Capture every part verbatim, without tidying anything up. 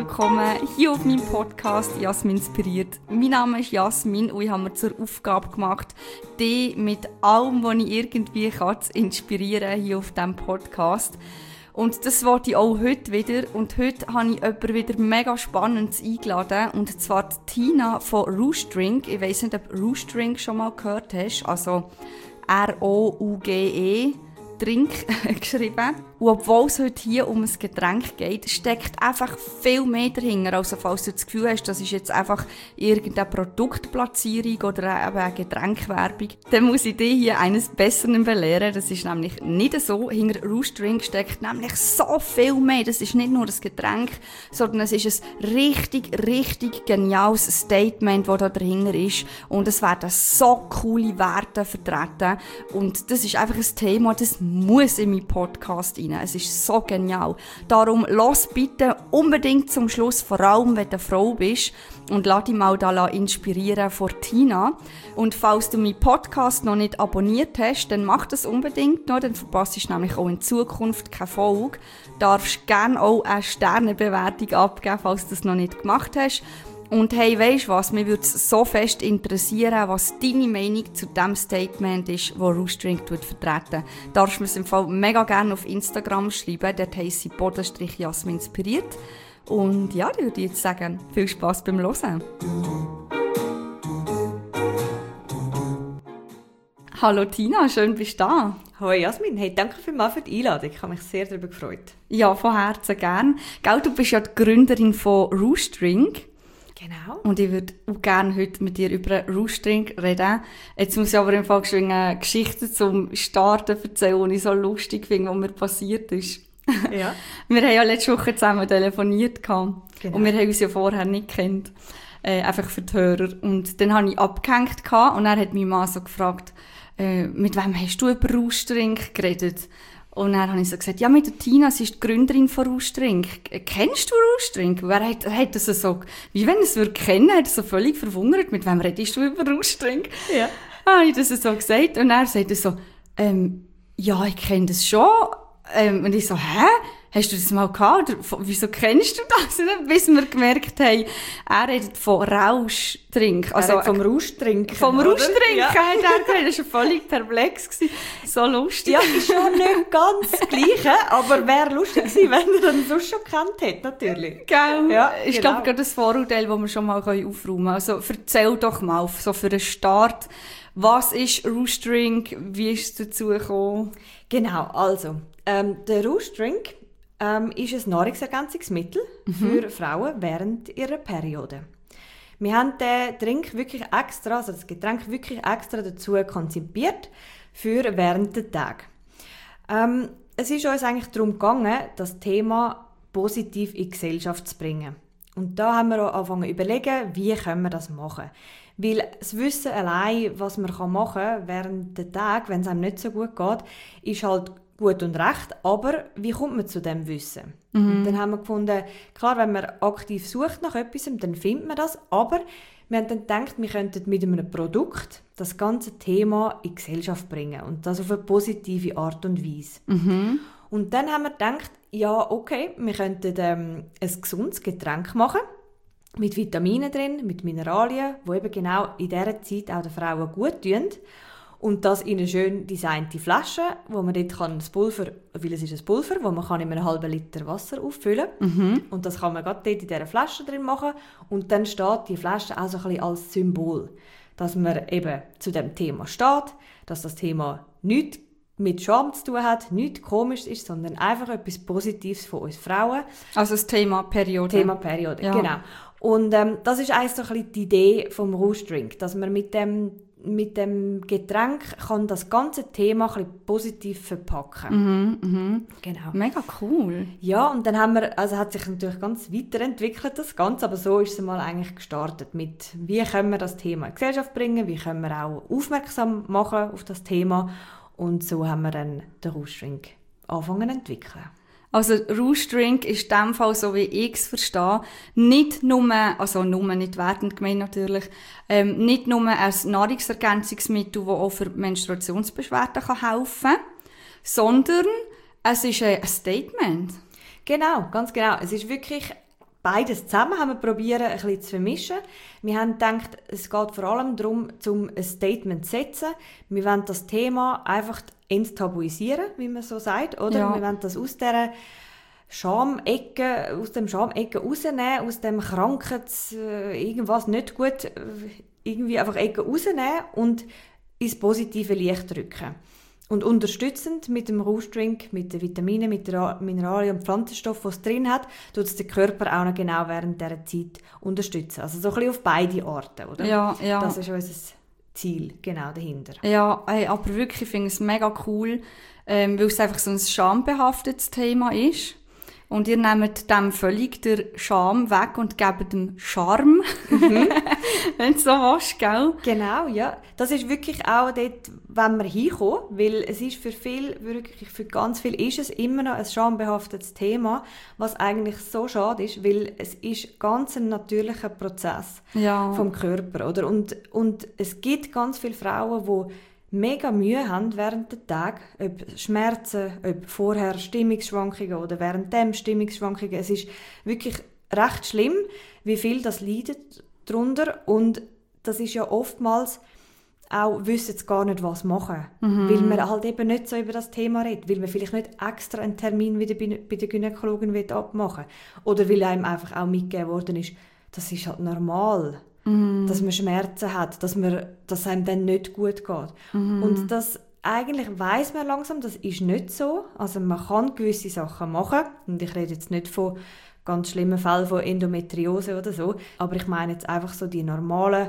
willkommen hier auf meinem Podcast «Jasmin inspiriert». Mein Name ist Jasmin und ich habe mir zur Aufgabe gemacht, dich mit allem, was ich irgendwie kann, zu inspirieren hier auf diesem Podcast. Und das wollte ich auch heute wieder. Und heute habe ich jemanden wieder mega Spannendes eingeladen. Und zwar die Tina von Rouge Drink. Ich weiss nicht, ob Rouge Drink schon mal gehört hast. Also R O U G E. Drink geschrieben. Und obwohl es heute hier um ein Getränk geht, steckt einfach viel mehr dahinter. Also falls du das Gefühl hast, das ist jetzt einfach irgendeine Produktplatzierung oder eben eine Getränkwerbung, dann muss ich dich hier eines Besseren belehren. Das ist nämlich nicht so. Hinter Rouge Drink steckt nämlich so viel mehr. Das ist nicht nur das Getränk, sondern es ist ein richtig, richtig geniales Statement, das da dahinter ist. Und es werden so coole Werte vertreten. Und das ist einfach ein Thema, das muss in meinen Podcast rein. Es ist so genial. Darum lass bitte unbedingt zum Schluss, vor allem wenn du eine Frau bist, und lass dich mal da inspirieren von Tina. Und falls du meinen Podcast noch nicht abonniert hast, dann mach das unbedingt noch, dann verpasst du nämlich auch in Zukunft keine Folge. Du darfst gerne auch eine Sternebewertung abgeben, falls du das noch nicht gemacht hast. Und hey, weisst was, mich würde es so fest interessieren, was deine Meinung zu dem Statement ist, das Rouge Drink vertreten. Darfst du mir es im Fall mega gerne auf Instagram schreiben, dort heisst sie Bodenstrich Jasmin inspiriert. Und ja, dann würde ich jetzt sagen, viel Spass beim Hören. Hallo Tina, schön bist du da. Hallo Jasmin, hey, danke vielmals für die Einladung, ich habe mich sehr darüber gefreut. Ja, von Herzen gern. Gell, du bist ja die Gründerin von Rouge Drink. Genau. Und ich würde auch gerne heute mit dir über Rouge Drink reden. Jetzt muss ich aber im Fall eine Geschichte zum Starten erzählen, die ich so lustig finde, was mir passiert ist. Ja. Wir haben ja letzte Woche zusammen telefoniert. Genau. Und wir haben uns ja vorher nicht gekannt. Äh, einfach für die Hörer. Und dann habe ich abgehängt und dann hat mein Mann so gefragt, äh, mit wem hast du über Rouge Drink geredet? Und dann habe ich so gesagt, ja, mit der Tina, sie ist die Gründerin von Rouge Drink. Kennst du Rouge Drink? Wer hat, hat das so, wie wenn er es würde kennen, hat er so völlig verwundert, mit wem redest du über Rouge Drink? Ja. Dann habe ich das so gesagt und er sagt so, ähm, ja, ich kenne das schon. Ähm, und ich so, hä? Hast du das mal gehabt? Oder wieso kennst du das? Bis wir gemerkt haben, er redet von Rouge Drink. Also er vom Rouge Drink. Vom Rouge Drink ja. hat er geredet. Das war völlig perplex. So lustig. Ja, ist schon nicht ganz das Gleiche, aber wäre lustig gewesen, wenn er ihn sonst schon gekannt hätte, natürlich. Gell? Ja, ich genau. glaube, gerade das Vorurteil, das wir schon mal aufräumen können. Also erzähl doch mal, so für den Start, was ist Rouge Drink? Wie ist es dazu gekommen? Genau, also, ähm, der Rouge Drink ähm, ist ein Nahrungsergänzungsmittel mhm. für Frauen während ihrer Periode. Wir haben den Drink wirklich extra, also das Getränk wirklich extra dazu konzipiert für während der Tage. Ähm, es ist uns eigentlich darum gegangen, das Thema positiv in die Gesellschaft zu bringen. Und da haben wir auch angefangen zu überlegen, wie können wir das machen. Weil das Wissen allein, was man machen kann während der Tage, wenn es einem nicht so gut geht, ist halt gut und recht, aber wie kommt man zu dem Wissen? Mhm. Und dann haben wir gefunden, klar, wenn man aktiv sucht nach etwas, dann findet man das, aber wir haben dann gedacht, wir könnten mit einem Produkt das ganze Thema in die Gesellschaft bringen und das auf eine positive Art und Weise. Mhm. Und dann haben wir gedacht, ja, okay, wir könnten ähm, ein gesundes Getränk machen, mit Vitaminen drin, mit Mineralien, die eben genau in dieser Zeit auch den Frauen gut tun. Und das in eine schön designte Flasche, wo man dort kann das Pulver, weil es ist ein Pulver, wo man kann in einem halben Liter Wasser auffüllen kann. Mhm. Und das kann man gerade dort in dieser Flasche drin machen. Und dann steht die Flasche auch so ein bisschen als Symbol, dass man eben zu dem Thema steht, dass das Thema nichts mit Scham zu tun hat, nichts komisch ist, sondern einfach etwas Positives von uns Frauen. Also das Thema Periode. Thema Periode, ja. Genau. Und ähm, das ist eigentlich so ein bisschen die Idee vom Rouge Drink, dass man mit dem mit dem Getränk kann das ganze Thema ein bisschen positiv verpacken. Mhm, mhm. Genau. Mega cool. Ja, und dann haben wir, also hat sich natürlich ganz weiterentwickelt das Ganze, aber so ist es mal eigentlich gestartet mit, wie können wir das Thema in die Gesellschaft bringen, wie können wir auch aufmerksam machen auf das Thema, und so haben wir dann den Rouge Drink angefangen zu entwickeln. Also Rouge Drink ist in dem Fall, so wie ich es verstehe, nicht nur, also nur nicht wertend gemeint natürlich, ähm, nicht nur ein Nahrungsergänzungsmittel, das auch für Menstruationsbeschwerden kann helfen kann, sondern es ist ein Statement. Genau, ganz genau. Es ist wirklich beides zusammen haben wir probiert, ein bisschen zu vermischen. Wir haben gedacht, es geht vor allem darum, um ein Statement zu setzen. Wir wollen das Thema einfach enttabuisieren, wie man so sagt, oder? Ja. Wir wollen das aus dieser Schamecke, aus dem Schamecke rausnehmen, aus dem Krankheits, äh, irgendwas nicht gut, äh, irgendwie einfach Ecke rausnehmen und ins positive Licht drücken. Und unterstützend mit dem Rouge-Drink, mit den Vitaminen, mit den Mineralien und Pflanzenstoffen, die es drin hat, tut es den Körper auch noch genau während dieser Zeit unterstützen. Also so ein bisschen auf beide Arten, oder? Ja, ja. Das ist unser Ziel, genau dahinter. Ja, ey, aber wirklich, ich finde es mega cool, ähm, weil es einfach so ein schambehaftetes Thema ist. Und ihr nehmt dem völlig den Scham weg und gebt dem Charme, mhm. wenn du so willst, gell? Genau, ja. Das ist wirklich auch dort, wenn wir hinkommen, weil es ist für viel, wirklich für ganz viel ist es immer noch ein schambehaftetes Thema, was eigentlich so schade ist, weil es ist ganz ein natürlicher Prozess ja. vom Körper, oder? Und, und es gibt ganz viele Frauen, die mega Mühe haben während der Tag, ob Schmerzen, ob vorher Stimmungsschwankungen oder währenddem Stimmungsschwankungen. Es ist wirklich recht schlimm, wie viel das leidet darunter. Und das ist ja oftmals auch, wissen sie gar nicht, was machen. Mhm. Weil man halt eben nicht so über das Thema redet. Weil man vielleicht nicht extra einen Termin wieder bei der Gynäkologin abmachen will. Oder weil einem einfach auch mitgegeben worden ist, das ist halt normal. Mm. Dass man Schmerzen hat, dass, man, dass einem dann nicht gut geht. Mm. Und das eigentlich weiss man langsam, das ist nicht so. Also man kann gewisse Sachen machen. Und ich rede jetzt nicht von ganz schlimmen Fällen von Endometriose oder so. Aber ich meine jetzt einfach so die normalen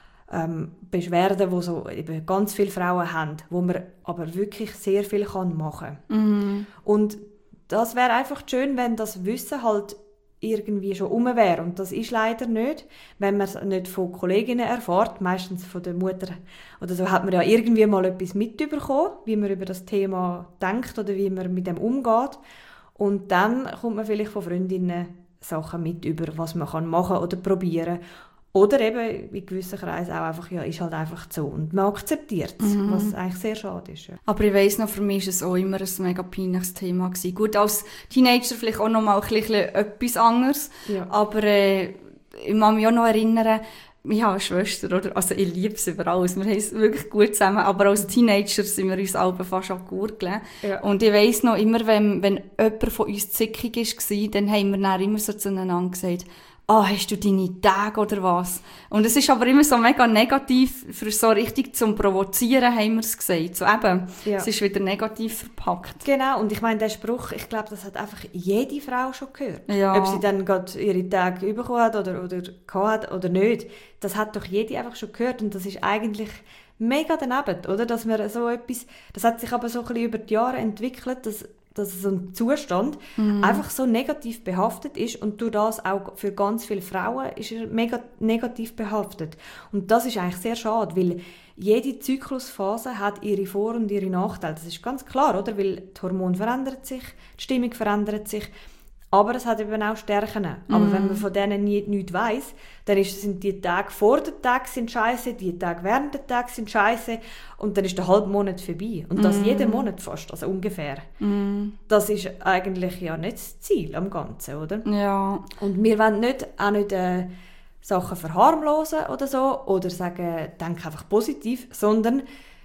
ähm, Beschwerden, die so eben ganz viele Frauen haben, wo man aber wirklich sehr viel kann machen kann. Mm. Und das wäre einfach schön, wenn das Wissen halt irgendwie schon rum wäre. Und das ist leider nicht, wenn man es nicht von Kolleginnen erfährt, meistens von der Mutter oder so, hat man ja irgendwie mal etwas mitbekommen, wie man über das Thema denkt oder wie man mit dem umgeht. Und dann kommt man vielleicht von Freundinnen Sachen mit über, was man kann machen oder probieren. Oder eben in gewissen Kreisen auch einfach, ja, ist halt einfach so. Und man akzeptiert es, mhm. was eigentlich sehr schade ist. Ja. Aber ich weiss noch, für mich war es auch immer ein mega peinliches Thema gewesen. Gut, als Teenager vielleicht auch noch mal ein bisschen etwas anderes. Ja. Aber äh, ich kann mich auch noch erinnern, ich habe eine Schwester, oder? Also ich liebe sie über alles. Wir haben es wirklich gut zusammen. Aber als Teenager sind wir uns alle fast abgegurgelt. Ja. Und ich weiss noch immer, wenn, wenn jemand von uns zickig war, dann haben wir dann immer so zueinander gesagt, «Ah, oh, hast du deine Tage oder was?» Und es ist aber immer so mega negativ, für so richtig zum Provozieren haben wir es gesagt. So eben, ja. Es ist wieder negativ verpackt. Genau, und ich meine, der Spruch, ich glaube, das hat einfach jede Frau schon gehört. Ja. Ob sie dann gerade ihre Tage bekommen hat oder, oder gehabt hat oder nicht, das hat doch jede einfach schon gehört. Und das ist eigentlich mega daneben, oder? Dass man so etwas, das hat sich aber so ein bisschen über die Jahre entwickelt, dass dass so ein Zustand mhm. einfach so negativ behaftet ist und durch das auch für ganz viele Frauen ist er mega negativ behaftet. Und das ist eigentlich sehr schade, weil jede Zyklusphase hat ihre Vor- und ihre Nachteile. Das ist ganz klar, oder? Weil die Hormone verändern sich, die Stimmung verändert sich, aber es hat eben auch Stärken. Aber mm. wenn man von denen nie, nichts weiss, dann ist, sind die Tage vor dem Tag sind scheisse, die Tage während dem Tag sind scheisse und dann ist der halbe Monat vorbei. Und das mm. jeden Monat fast, also ungefähr. Mm. Das ist eigentlich ja nicht das Ziel am Ganzen, oder? Ja. Und wir wollen nicht, auch nicht äh, Sachen verharmlosen oder so oder sagen, denk einfach positiv, sondern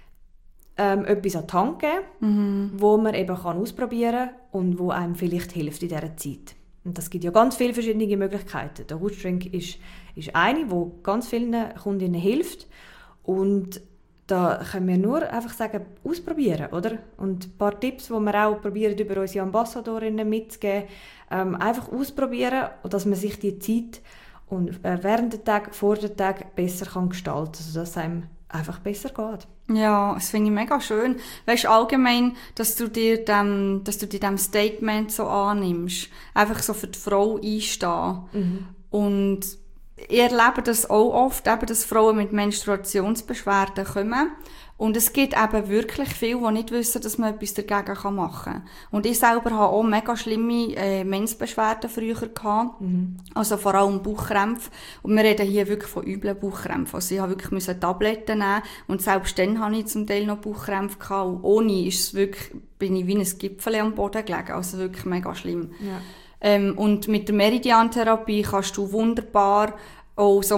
Ähm, etwas an die Hand geben, mhm. wo man eben kann ausprobieren kann und wo einem vielleicht hilft in dieser Zeit. Und das gibt ja ganz viele verschiedene Möglichkeiten. Der Rouge-Drink ist, ist eine, die ganz vielen Kundinnen hilft. Und da können wir nur einfach sagen, ausprobieren, oder? Und ein paar Tipps, die wir auch probieren, über unsere Ambassadorinnen mitzugeben, ähm, einfach ausprobieren, dass man sich die Zeit und, äh, während der Tag, vor dem Tag besser kann gestalten kann, sodass es einem einfach besser geht. Ja, das finde ich mega schön. Weißt du, allgemein, dass du dir dem, dass du dir dem Statement so annimmst. Einfach so für die Frau einstehen. Mhm. Und ich erlebe das auch oft, eben, dass Frauen mit Menstruationsbeschwerden kommen. Und es gibt eben wirklich viele, die nicht wissen, dass man etwas dagegen machen kann. Und ich selber habe auch mega schlimme äh, Mensbeschwerden früher gehabt. Mhm. Also vor allem Bauchkrämpfe. Und wir reden hier wirklich von üblen Bauchkrämpfen. Also ich habe wirklich müssen Tabletten nehmen. Und selbst dann hatte ich zum Teil noch Bauchkrämpfe gehabt. Und ohne ist es wirklich, bin ich wie ein Gipfel am Boden gelegen. Also wirklich mega schlimm. Ja. Ähm, und mit der Meridian-Therapie kannst du wunderbar auch so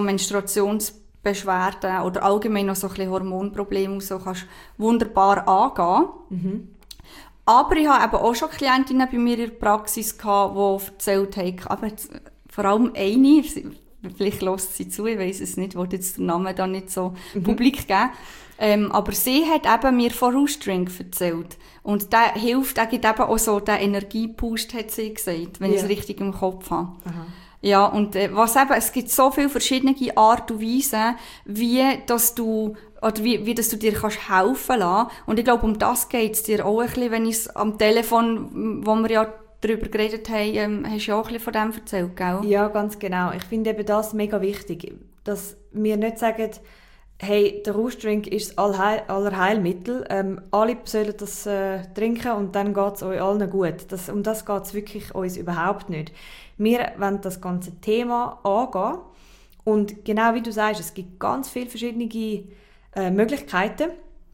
Menstruationsbeschwerden oder allgemein noch so ein bisschen Hormonprobleme so kannst wunderbar angehen. Mhm. Aber ich hatte eben auch schon Klientinnen bei mir in der Praxis gehabt, die erzählt haben, aber vor allem eine, vielleicht hört sie zu, ich weiss es nicht, ich wollte jetzt den Namen da nicht so mhm. publik geben, ähm, aber sie hat eben mir von Rouge-Drink erzählt. Und der hilft, der gibt eben auch so den Energieboost, hat sie gesagt, wenn yeah. ich es richtig im Kopf habe. Aha. Ja, und äh, was eben, es gibt so viele verschiedene Art und Weisen, wie, dass du, oder wie, wie dass du dir kannst helfen lassen. Und ich glaube, um das geht es dir auch ein bisschen, wenn ich es am Telefon, wo wir ja darüber geredet haben, ähm, hast du ja auch ein bisschen von dem erzählt, gell? Ja, ganz genau. Ich finde eben das mega wichtig, dass wir nicht sagen, hey, der Rouge-Drink ist das Allheil- Allerheilmittel, ähm, alle sollen das äh, trinken und dann geht es euch allen gut. Das, um das geht es wirklich uns überhaupt nicht. Wir wollen das ganze Thema angehen und genau wie du sagst, es gibt ganz viele verschiedene äh, Möglichkeiten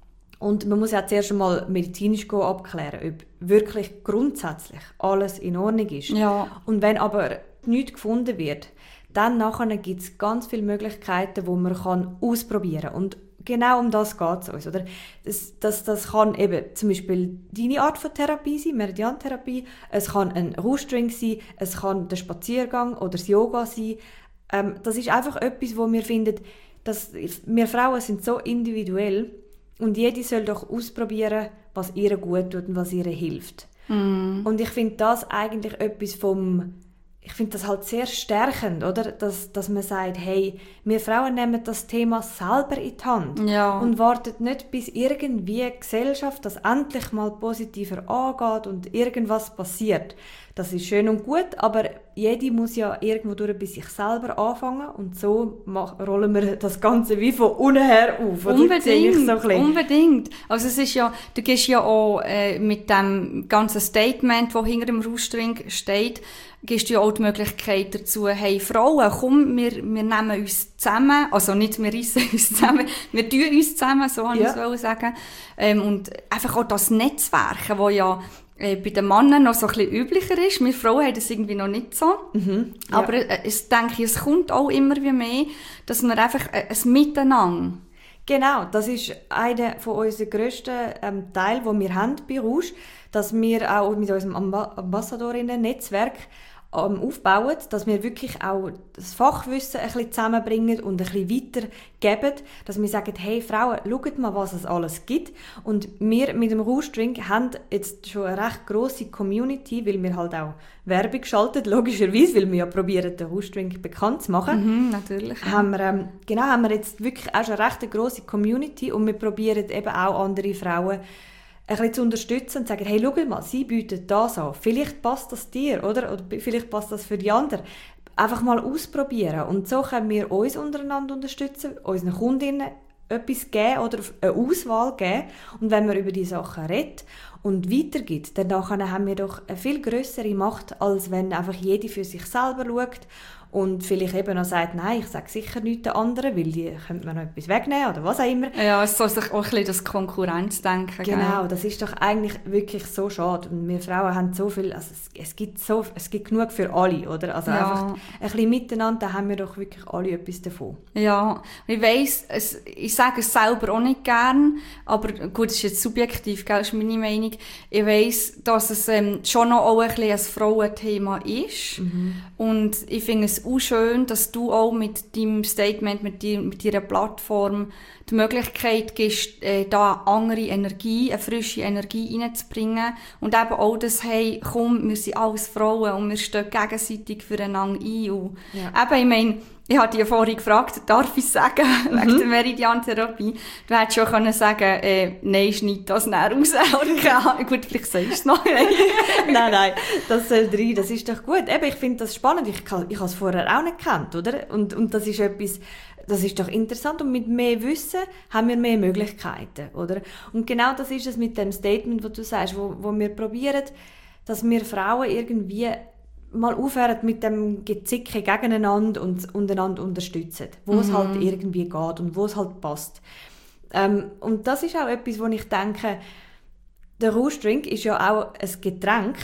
und man muss ja zuerst einmal medizinisch abklären, ob wirklich grundsätzlich alles in Ordnung ist. Ja. Und wenn aber nichts gefunden wird, dann nachher gibt es ganz viele Möglichkeiten, die man kann ausprobieren kann. Und genau um das geht es uns. Oder? Das, das, das kann eben zum Beispiel deine Art von Therapie sein, Meridian-Therapie. Es kann ein Rouge-Drink sein, es kann der Spaziergang oder das Yoga sein. Ähm, das ist einfach etwas, wo wir finden, dass wir Frauen sind so individuell und jede soll doch ausprobieren, was ihr gut tut und was ihr hilft. Mm. Und ich finde das eigentlich etwas vom... Ich finde das halt sehr stärkend, oder? Dass, dass man sagt, hey, wir Frauen nehmen das Thema selber in die Hand ja. und warten nicht, bis irgendwie die Gesellschaft das endlich mal positiver angeht und irgendwas passiert. Das ist schön und gut, aber jede muss ja irgendwo durch bei sich selber anfangen und so rollen wir das Ganze wie von unten her auf. Unbedingt, so unbedingt. Also es ist ja, du gehst ja auch äh, mit dem ganzen Statement, das hinter dem Rouge-Drink steht, gibst du ja auch die Möglichkeit dazu, hey Frauen, komm, wir, wir nehmen uns zusammen, also nicht wir reissen uns zusammen, wir tun uns zusammen, so wollte ja. ich sagen. Ähm, und einfach auch das Netzwerken, das ja äh, bei den Männern noch so ein bisschen üblicher ist. Wir Frauen haben das irgendwie noch nicht so. Mhm, ja. Aber äh, ich denke, es kommt auch immer wie mehr, dass wir einfach äh, ein Miteinander. Genau, das ist einer von unseren grössten ähm, Teilen, die wir haben bei Rouge, dass wir auch mit unserem Ambassadorinnen-Netzwerk ähm, aufbauen, dass wir wirklich auch das Fachwissen ein bisschen zusammenbringen und ein bisschen weitergeben, dass wir sagen, hey Frauen, schaut mal, was es alles gibt. Und wir mit dem Rouge-Drink haben jetzt schon eine recht grosse Community, weil wir halt auch Werbung schalten, logischerweise, weil wir ja probieren, den Rouge-Drink bekannt zu machen. Mhm, natürlich. Haben wir, ähm, genau, haben wir jetzt wirklich auch schon eine recht grosse Community und wir probieren eben auch andere Frauen ein bisschen zu unterstützen und zu sagen, hey, schau mal, sie bieten das an. Vielleicht passt das dir, oder? Oder vielleicht passt das für die anderen. Einfach mal ausprobieren. Und so können wir uns untereinander unterstützen, unseren Kundinnen etwas geben oder eine Auswahl geben. Und wenn man über diese Sachen redet und weitergibt, dann haben wir doch eine viel grössere Macht, als wenn einfach jede für sich selber schaut und vielleicht eben noch sagt, nein, ich sage sicher nichts den anderen, weil die könnte man noch etwas wegnehmen oder was auch immer. Ja, es soll sich auch ein bisschen das Konkurrenzdenken. Genau, gell? Das ist doch eigentlich wirklich so schade. Und wir Frauen haben so viel, also es, es, gibt so, es gibt genug für alle, oder? Also ja. einfach ein bisschen miteinander, da haben wir doch wirklich alle etwas davon. Ja, ich weiss, es, ich sage es selber auch nicht gern, aber gut, das ist jetzt subjektiv, gell, ist meine Meinung. Ich weiss, dass es ähm, schon noch auch ein bisschen ein Frauenthema ist. Mhm. Und ich finde es auch schön, dass du auch mit deinem Statement, mit, dir, mit deiner Plattform die Möglichkeit gibst, äh, da andere Energie, eine frische Energie reinzubringen. Und eben auch das, hey, komm, wir sind alles Frauen und wir stehen gegenseitig füreinander ein. Und ja. Eben, ich meine, ich hatte dich ja vorhin gefragt, darf ich sagen, mhm. wegen der Meridian-Therapie. Du hättest schon können sagen, äh, nein, schneid das näher raus. Oder gut, vielleicht sagst du es noch. nein, nein, das soll rein, das ist doch gut. Eben, ich finde das spannend, ich, ich habe es vorher auch nicht gekannt, oder? Und, und das ist etwas, das ist doch interessant und mit mehr Wissen haben wir mehr Möglichkeiten, oder? Und genau das ist es mit dem Statement, das du sagst, wo, wo wir probieren, dass wir Frauen irgendwie mal aufhören mit dem Gezicke gegeneinander und untereinander unterstützen, wo mhm. es halt irgendwie geht und wo es halt passt. Ähm, und das ist auch etwas, wo ich denke, der Rouge-Drink ist ja auch ein Getränk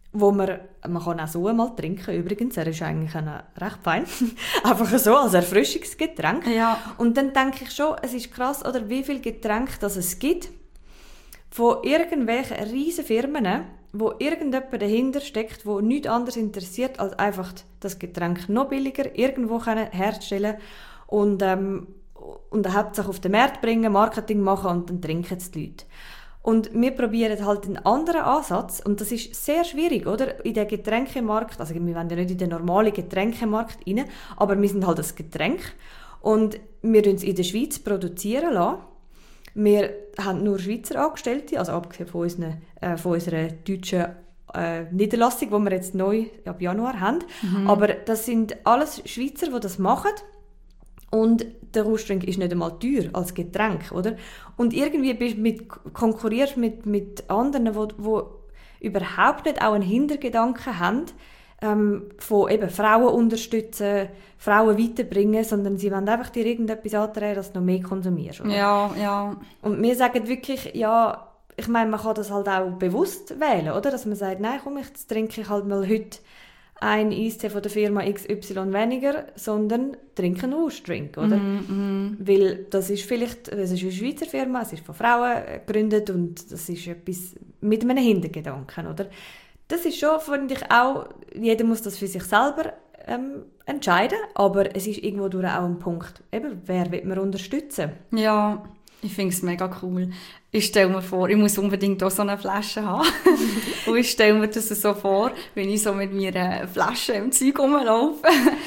wo man, man kann auch so einmal trinken übrigens, er ist eigentlich eine, recht fein, einfach so als Erfrischungsgetränk. Ja. Und dann denke ich schon, es ist krass, oder wie viele Getränke das es gibt, von irgendwelchen riesen Firmen, wo irgendjemand dahinter steckt, wo nichts anderes interessiert, als einfach das Getränk noch billiger irgendwo herstellen und, ähm, und Hauptsache auf den Markt bringen, Marketing machen und dann trinken es die Leute. Und wir probieren halt einen anderen Ansatz und das ist sehr schwierig, oder? In den Getränkemarkt, also wir wollen ja nicht in den normalen Getränkemarkt rein, aber wir sind halt das Getränk und wir produzieren es in der Schweiz produzieren lassen. Wir haben nur Schweizer Angestellte, also abgesehen von, unseren, äh, von unserer deutschen äh, Niederlassung, die wir jetzt neu ab Januar haben. Mhm. Aber das sind alles Schweizer, die das machen. Und der Roastdrink ist nicht einmal teuer als Getränk, oder? Und irgendwie bist du mit, konkurrierst mit, mit anderen, die überhaupt nicht auch einen Hintergedanken haben, ähm, von eben Frauen unterstützen, Frauen weiterbringen, sondern sie wollen einfach dir irgendetwas andrehen, dass du noch mehr konsumierst, oder? Ja, ja. Und wir sagen wirklich, ja, ich meine, man kann das halt auch bewusst wählen, oder? Dass man sagt, nein, komm, jetzt trinke ich halt mal heute ein Eistee von der Firma X Y weniger, sondern trinke einen Roastdrink, oder? Mm, mm. Weil das ist vielleicht, das ist eine Schweizer Firma, es ist von Frauen gegründet und das ist etwas mit einem Hintergedanken, oder? Das ist schon, finde ich, auch, jeder muss das für sich selber ähm, entscheiden, aber es ist irgendwo durch auch ein Punkt, eben, wer will man unterstützen? Ja, ich finde es mega cool. Ich stelle mir vor, ich muss unbedingt auch so eine Flasche haben. Und ich stelle mir das so vor, wenn ich so mit meiner Flasche im Zeug rumlaufe.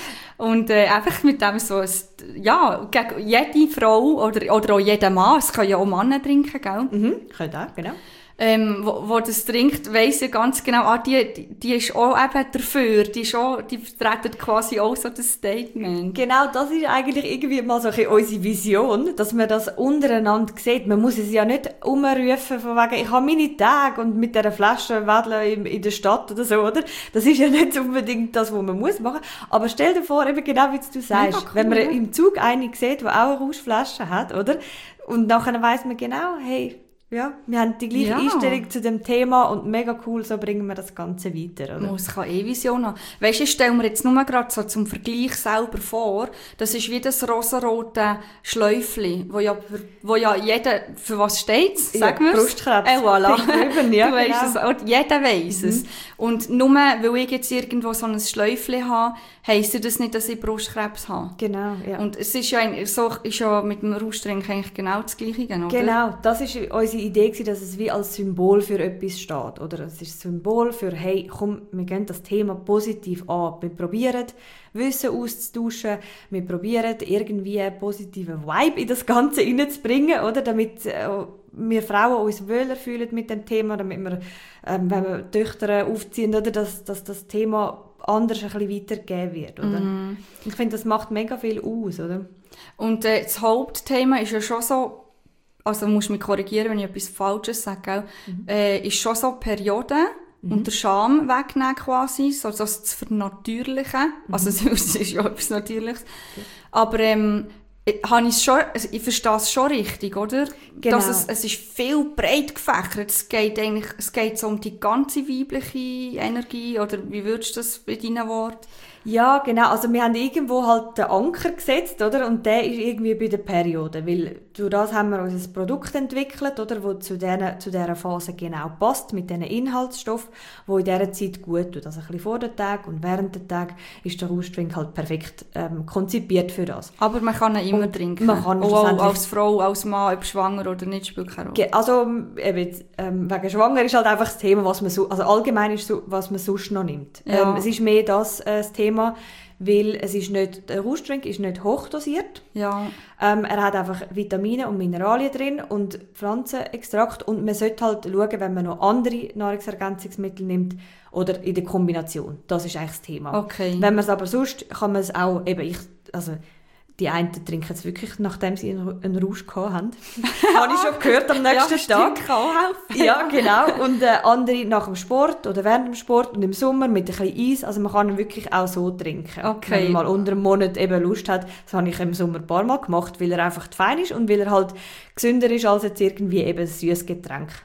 Und äh, einfach mit dem so, ein, ja, gegen jede Frau oder, oder auch jeder Mann, es können ja auch Männer trinken, gell? Mhm, können auch, genau. Ähm, wo, wo das trinkt, weiss ja ganz genau, ah, die, die, die ist auch eben dafür, die, ist auch, die vertreten quasi auch so das Statement. Genau, das ist eigentlich irgendwie mal so ein bisschen unsere Vision, dass man das untereinander sieht. Man muss es ja nicht umrufen von wegen, ich habe meine Tage und mit dieser Flasche wedeln in der Stadt oder so, oder? Das ist ja nicht unbedingt das, was man muss machen. Aber stell dir vor, eben genau wie du sagst, cool, wenn man ja. im Zug eine sieht, die auch eine Rauschflasche hat, oder? Und nachher weiss man genau, hey, ja, wir haben die gleiche ja. Einstellung zu dem Thema und mega cool, so bringen wir das Ganze weiter. Oder? Oh, es kann eh Vision haben. Weisst du, ich stelle mir jetzt nur gerade so zum Vergleich selber vor, das ist wie das rosarote Schläufli, wo ja, wo ja jeder, für was steht es? Sag ja, Brustkrebs. Eh, voilà. Drüben, ja, du weißt genau. es, jeder weiss mhm. es. Und nur, weil ich jetzt irgendwo so ein Schläufli habe, heisst das nicht, dass ich Brustkrebs habe. Genau, ja. Und es ist ja, ein, so, ist ja mit dem Roastdrink eigentlich genau das Gleiche, oder? Genau, das ist unsere Idee gewesen, dass es wie als Symbol für etwas steht, oder? Es ist ein Symbol für, hey, komm, wir gehen das Thema positiv an. Wir probieren, Wissen auszutauschen, wir probieren, irgendwie einen positiven Vibe in das Ganze reinzubringen, oder? Damit äh, wir Frauen uns wohler fühlen mit dem Thema, damit wir, ähm, wenn wir Töchter aufziehen, oder, dass, dass das Thema anders ein bisschen weitergegeben wird, oder? Mm. Ich finde, das macht mega viel aus, oder? Und äh, das Hauptthema ist ja schon so, also musst du mich korrigieren, wenn ich etwas Falsches sage, mhm. äh, ist schon so Periode mhm. und der Scham wegnehmen quasi, so das zu vernatürlichen. Mhm. Also es ist ja etwas Natürliches. Okay. Aber ähm, habe ich schon, also ich verstehe es schon richtig, oder? Genau. Dass es, es ist viel breit gefächert. Es geht eigentlich, es geht so um die ganze weibliche Energie, oder wie würdest du das bei deinen Worten? Ja, genau. Also wir haben irgendwo halt den Anker gesetzt, oder? Und der ist irgendwie bei der Periode, weil durch das haben wir unser Produkt entwickelt, oder? Wo zu dieser, zu dieser Phase genau passt, mit diesen Inhaltsstoffen, wo in dieser Zeit gut tut. Also ein bisschen vor dem Tag und während dem Tag ist der Roastdrink halt perfekt ähm, konzipiert für das. Aber man kann ihn immer und trinken. Man kann auch als Frau, als Mann, ob schwanger oder nicht, spielt keine Rolle. Also eben, ähm, wegen schwanger ist halt einfach das Thema, was man so, also allgemein ist so, was man sonst noch nimmt. Ja. Ähm, es ist mehr das, äh, das Thema, weil es ist nicht, der Roastdrink ist nicht hochdosiert. Ja. Ähm, er hat einfach Vitamine und Mineralien drin und Pflanzenextrakt und man sollte halt schauen, wenn man noch andere Nahrungsergänzungsmittel nimmt oder in der Kombination. Das ist eigentlich das Thema. Okay. Wenn man es aber sonst, kann man es auch, eben ich, also die einen trinken es wirklich, nachdem sie einen Rausch gehabt haben. Habe ich schon gehört am nächsten ja, Tag. Kann auch helfen. Ja, genau. Und äh, andere nach dem Sport oder während dem Sport und im Sommer mit ein bisschen Eis. Also man kann ihn wirklich auch so trinken. Okay. Wenn man mal unter einem Monat eben Lust hat. Das habe ich im Sommer ein paar Mal gemacht, weil er einfach fein ist und weil er halt gesünder ist als jetzt irgendwie eben ein süßes Getränk.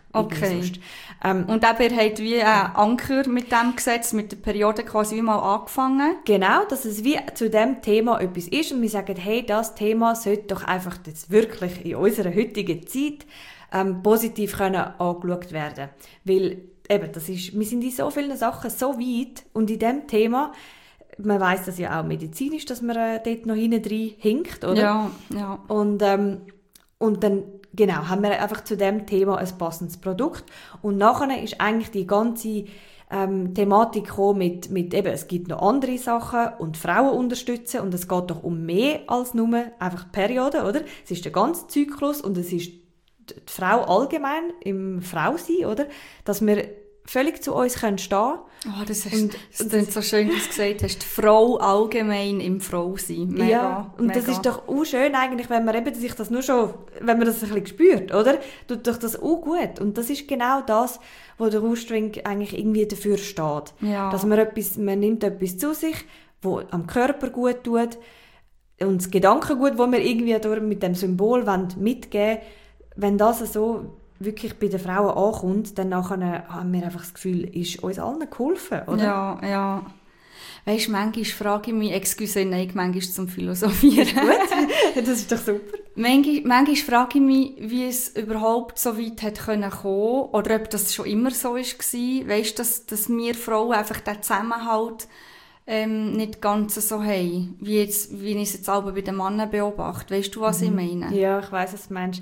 Okay. Ähm, und eben, ihr habt wie einen Anker mit dem gesetzt, mit der Periode quasi wie mal angefangen. Genau, dass es wie zu dem Thema etwas ist und wir sagen, hey, das Thema sollte doch einfach jetzt wirklich in unserer heutigen Zeit ähm, positiv können angeschaut werden. Weil eben, das ist, wir sind in so vielen Sachen so weit und in diesem Thema, man weiss das ja auch medizinisch, dass man äh, dort noch hinten rein hinkt, oder? Ja, ja. Und, ähm, und dann genau, haben wir einfach zu dem Thema ein passendes Produkt. Und nachher ist eigentlich die ganze ähm, Thematik gekommen mit, mit eben, es gibt noch andere Sachen und Frauen unterstützen und es geht doch um mehr als nur einfach Periode, oder? Es ist der ganze Zyklus und es ist die Frau allgemein im Frausein, oder? Dass wir völlig zu uns können stehen. Oh, das ist das so schön, wie du es gesagt hast. Die Frau allgemein im Frausein. Mega, ja, und mega. Das ist doch auch schön eigentlich, wenn man eben sich das nur schon, wenn man das ein bisschen spürt, oder? Tut doch das auch gut. Und das ist genau das, wo der Rustring eigentlich irgendwie dafür steht. Ja. Dass man etwas, man nimmt etwas zu sich, wo am Körper gut tut und das Gedankengut, wo wir irgendwie durch mit dem Symbol mitgeben wollen, wenn das so wirklich bei den Frauen ankommt, dann nachher haben wir einfach das Gefühl, ist uns allen geholfen, oder? Ja, ja. Weisst, manchmal frage ich mich, excuse, nein, manchmal zum Philosophieren. Gut, das ist doch super. Manchmal, manchmal frage ich mich, wie es überhaupt so weit hat können kommen, oder ob das schon immer so war. Weisst, dass, dass wir Frauen einfach den Zusammenhalt ähm, nicht ganz so haben, wie, jetzt, wie ich es jetzt auch bei den Männern beobachte. Weisst du, was mhm. ich meine? Ja, ich weiss, was du meinst.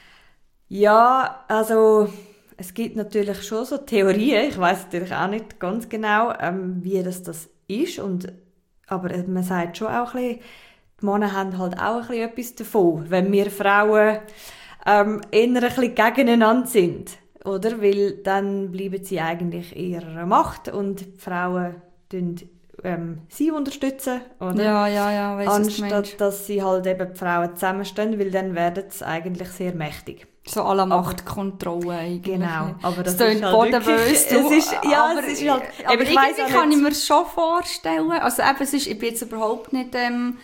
Ja, also es gibt natürlich schon so Theorien, ich weiss natürlich auch nicht ganz genau, ähm, wie das, das ist, und, aber man sagt schon auch ein bisschen, die Männer haben halt auch ein bisschen etwas davon, wenn wir Frauen ähm, eher ein bisschen gegeneinander sind, oder? Weil dann bleiben sie eigentlich in ihrer Macht und die Frauen tun ähm, sie unterstützen, oder? Ja, ja, ja, weiss, anstatt dass sie halt eben die Frauen zusammenstehen, weil dann werden sie eigentlich sehr mächtig. So à la Machtkontrolle eigentlich. Genau, aber das, das ist halt bodenbös. Es ist, ja, aber, es ist halt, aber, aber ich irgendwie weiss kann nicht. ich mir es schon vorstellen. Also eben, es ist, ich bin jetzt überhaupt nicht, ähm,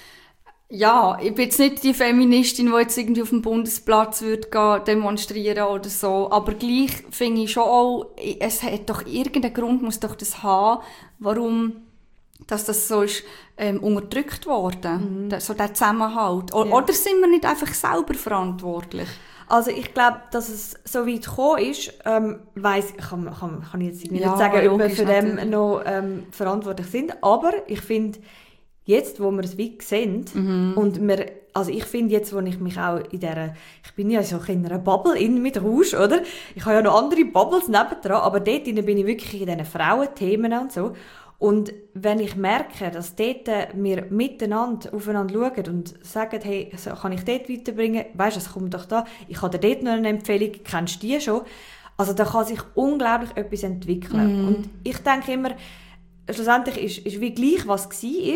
ja, ich bin jetzt nicht die Feministin, die jetzt irgendwie auf dem Bundesplatz würde gehen, demonstrieren oder so. Aber gleich finde ich schon auch, es hat doch irgendeinen Grund, muss doch das haben, warum dass das so ist, ähm, unterdrückt worden, mhm. so der Zusammenhalt. O- ja. Oder sind wir nicht einfach selber verantwortlich? Also ich glaube, dass es so weit gekommen ist, ähm, weiss, kann, kann, kann ich jetzt nicht ja, sagen, ob wir für natürlich. dem noch ähm, verantwortlich sind, aber ich finde, jetzt, wo wir es wie sehen, mhm. und wir, also ich finde jetzt, wo ich mich auch in dieser, ich bin ja so in einer Bubble in mit Rausch, oder? Ich habe ja noch andere Bubbles nebendran, aber dort bin ich wirklich in diesen Frauenthemen und so. Und wenn ich merke, dass dort wir miteinander aufeinander schauen und sagen, hey, so kann ich dort weiterbringen, weisst du, es kommt doch da, ich habe dir dort noch eine Empfehlung, kennst du die schon? Also da kann sich unglaublich etwas entwickeln. Mm. Und ich denke immer, schlussendlich ist, ist wie gleich, was war.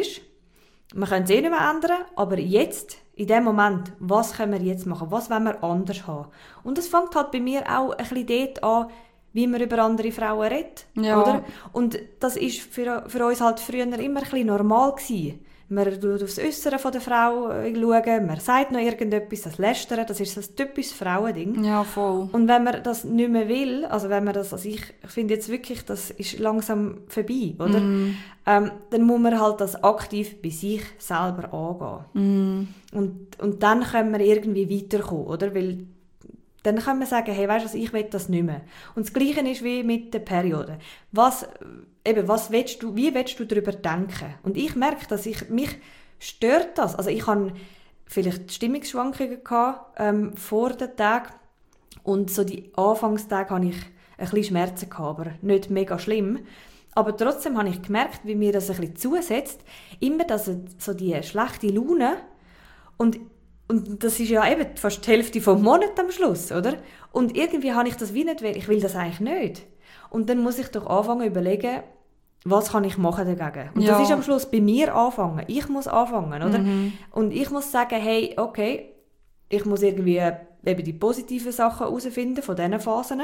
Wir können es eh nicht mehr ändern, aber jetzt, in dem Moment, was können wir jetzt machen? Was wollen wir anders haben? Und das fängt halt bei mir auch ein bisschen dort an, wie man über andere Frauen redet, ja. oder? Und das war für, für uns halt früher immer ein bisschen normal gewesen. Man schaut aufs Äußere von der Frau schauen, man sagt noch irgendetwas, das Lästern, das ist so ein typisches Frauending. Ja, voll. Und wenn man das nicht mehr will, also wenn man das, also ich finde jetzt wirklich, das ist langsam vorbei, oder? Mm. Ähm, dann muss man halt das aktiv bei sich selber angehen. Mm. Und, und dann können wir irgendwie weiterkommen, oder? Weil dann kann man sagen, hey, weißt du, ich will das nicht mehr. Und das Gleiche ist wie mit der Periode. Was, eben, was willst du, wie willst du darüber denken? Und ich merke, dass ich, mich stört das. Also ich hatte vielleicht Stimmungsschwankungen gehabt, ähm, vor den Tagen. Und so die Anfangstage hatte ich ein bisschen Schmerzen gehabt, aber nicht mega schlimm. Aber trotzdem habe ich gemerkt, wie mir das ein bisschen zusetzt, immer dass so die schlechte Laune und Und das ist ja eben fast die Hälfte vom Monat am Schluss, oder? Und irgendwie habe ich das wie nicht, ich will das eigentlich nicht. Und dann muss ich doch anfangen zu überlegen, was kann ich machen dagegen? Und ja. das ist am Schluss bei mir anfangen. Ich muss anfangen, oder? Mhm. Und ich muss sagen, hey, okay, ich muss irgendwie eben die positiven Sachen herausfinden von diesen Phasen.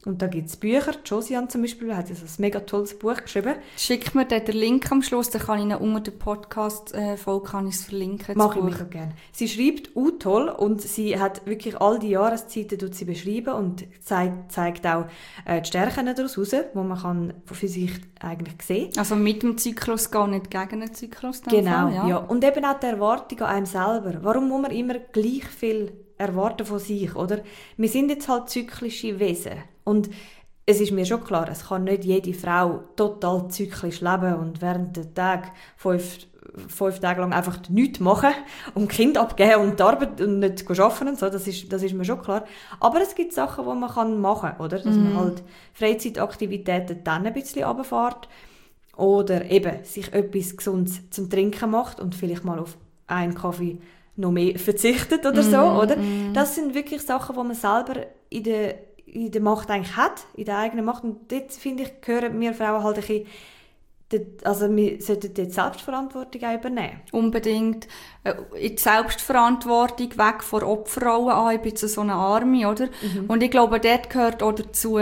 Und da gibt es Bücher. Josiane zum Beispiel hat ein mega tolles Buch geschrieben. Schick mir den Link am Schluss, dann kann ich ihn unter der Podcast-Folge verlinken. Mache ich mega gerne. Sie schreibt auch toll und sie hat wirklich all die Jahreszeiten dort sie beschrieben und zeigt, zeigt auch äh, die Stärken daraus raus, die man kann für sich eigentlich sehen kann. Also mit dem Zyklus gehen, nicht gegen den Zyklus? Genau, Fall, ja. ja. Und eben auch die Erwartung an einem selber. Warum muss man immer gleich viel erwarten von sich, oder? Wir sind jetzt halt zyklische Wesen. Und es ist mir schon klar, es kann nicht jede Frau total zyklisch leben und während der Tag fünf, fünf Tage lang einfach nichts machen und Kind abgeben und die Arbeit und nicht arbeiten und so, das ist, das ist mir schon klar. Aber es gibt Sachen, die man machen kann, oder? Dass mm. man halt Freizeitaktivitäten dann ein bisschen runterfährt oder eben sich etwas Gesundes zum Trinken macht und vielleicht mal auf einen Kaffee noch mehr verzichtet oder so, mm, oder? Mm. Das sind wirklich Sachen, die man selber in der, in der Macht eigentlich hat, in der eigenen Macht. Und dort, finde ich, gehören wir Frauen halt ein bisschen, dort, also wir sollten dort Selbstverantwortung auch übernehmen. Unbedingt. In die Selbstverantwortung, weg von Opferrollen an, ich bin so eine Arme, oder? Mhm. Und ich glaube, dort gehört auch dazu,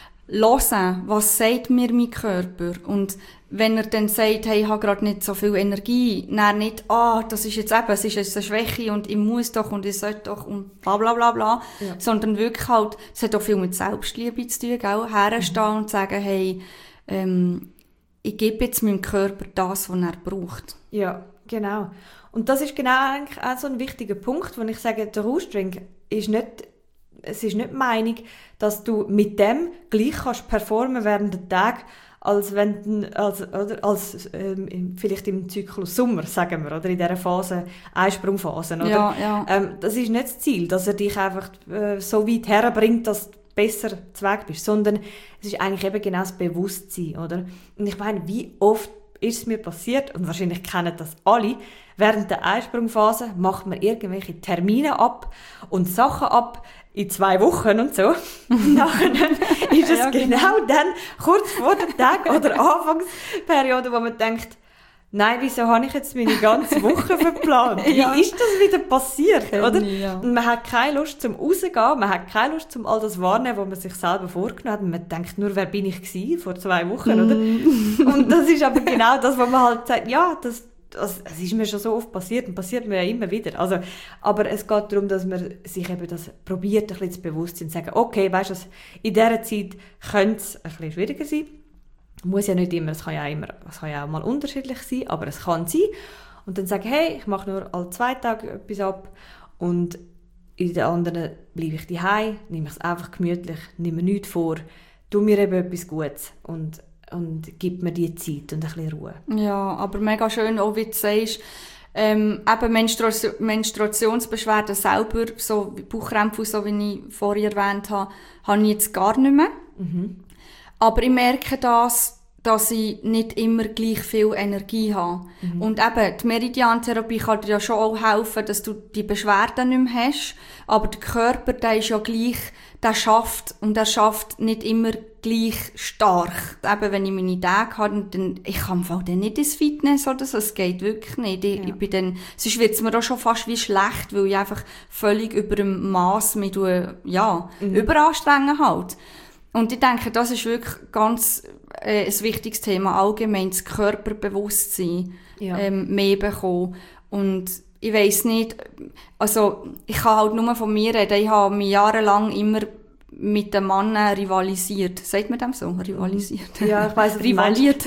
hören, was sagt mir mein Körper? Und wenn er dann sagt, hey, ich habe gerade nicht so viel Energie, dann nicht, ah, das ist jetzt eben, es ist jetzt eine Schwäche und ich muss doch und ich sollte doch und bla bla bla bla, ja. Sondern wirklich halt, es hat auch viel mit Selbstliebe zu tun, gell? Herstehen mhm. und sagen, hey, ähm, ich gebe jetzt meinem Körper das, was er braucht. Ja, genau. Und das ist genau eigentlich auch so ein wichtiger Punkt, wo ich sage, der Rauschdrink ist nicht, es ist nicht die Meinung, dass du mit dem gleich kannst performen während der Tag, als wenn als, oder, als ähm, vielleicht im Zyklus Sommer, sagen wir, oder in dieser Phase, Einsprungphase, oder? Ja, ja. Ähm, das ist nicht das Ziel, dass er dich einfach äh, so weit herbringt, dass du besser zu Weg bist, sondern es ist eigentlich eben genau das Bewusstsein, oder? Und ich meine, wie oft ist es mir passiert, und wahrscheinlich kennen das alle, während der Einsprungphase macht man irgendwelche Termine ab und Sachen ab, in zwei Wochen und so. Nachher ist es ja, genau. genau dann, kurz vor dem Tag oder Anfangsperiode, wo man denkt, nein, wieso habe ich jetzt meine ganze Woche verplant? Wie ja. ist das wieder passiert, oder? Ja. Und man hat keine Lust zum Rausgehen, man hat keine Lust zum all das wahrnehmen, was man sich selber vorgenommen hat. Und man denkt nur, wer bin ich gewesen vor zwei Wochen, oder? Mm. Und das ist aber genau das, wo man halt sagt, ja, das Also, es ist mir schon so oft passiert und passiert mir ja immer wieder. Also, aber es geht darum, dass man sich eben das probiert, ein bisschen zu bewusst und sagen, okay, weißt du, in dieser Zeit könnte es ein bisschen schwieriger sein. Muss ja nicht immer, es kann ja immer, es kann ja auch mal unterschiedlich sein, aber es kann sein. Und dann sagen, hey, ich mache nur alle zwei Tage etwas ab und in den anderen bleibe ich daheim, nehme ich es einfach gemütlich, nehme mir nichts vor, tue mir eben etwas Gutes und und gibt mir die Zeit und ein bisschen Ruhe. Ja, aber mega schön, auch wie du sagst, ähm, eben Menstru- Menstruationsbeschwerden selber, so wie Bauchkrämpfe, so wie ich vorher erwähnt habe, habe ich jetzt gar nicht mehr. Mhm. Aber ich merke das, dass ich nicht immer gleich viel Energie habe. Mhm. Und eben, die Meridian-Therapie kann dir ja schon auch helfen, dass du die Beschwerden nicht mehr hast. Aber der Körper, der ist ja gleich, der schafft, und er schafft nicht immer gleich stark. Eben, wenn ich meine Tage habe, dann, ich kann im Fall dann nicht ins Fitness oder so, es geht wirklich nicht. Ich, ja. ich bin dann, sonst wird es mir auch schon fast wie schlecht, weil ich einfach völlig über dem Mass mich, ja, mhm. überanstrengen halt. Und ich denke, das ist wirklich ganz äh, ein wichtiges Thema, allgemein das Körperbewusstsein ja. ähm, mehr bekommen. Und ich weiss nicht, also ich kann halt nur von mir reden, ich habe mich jahrelang immer mit den Männern rivalisiert. Sagt man dem so? Rivalisiert? Ja, ich weiss, rivaliert.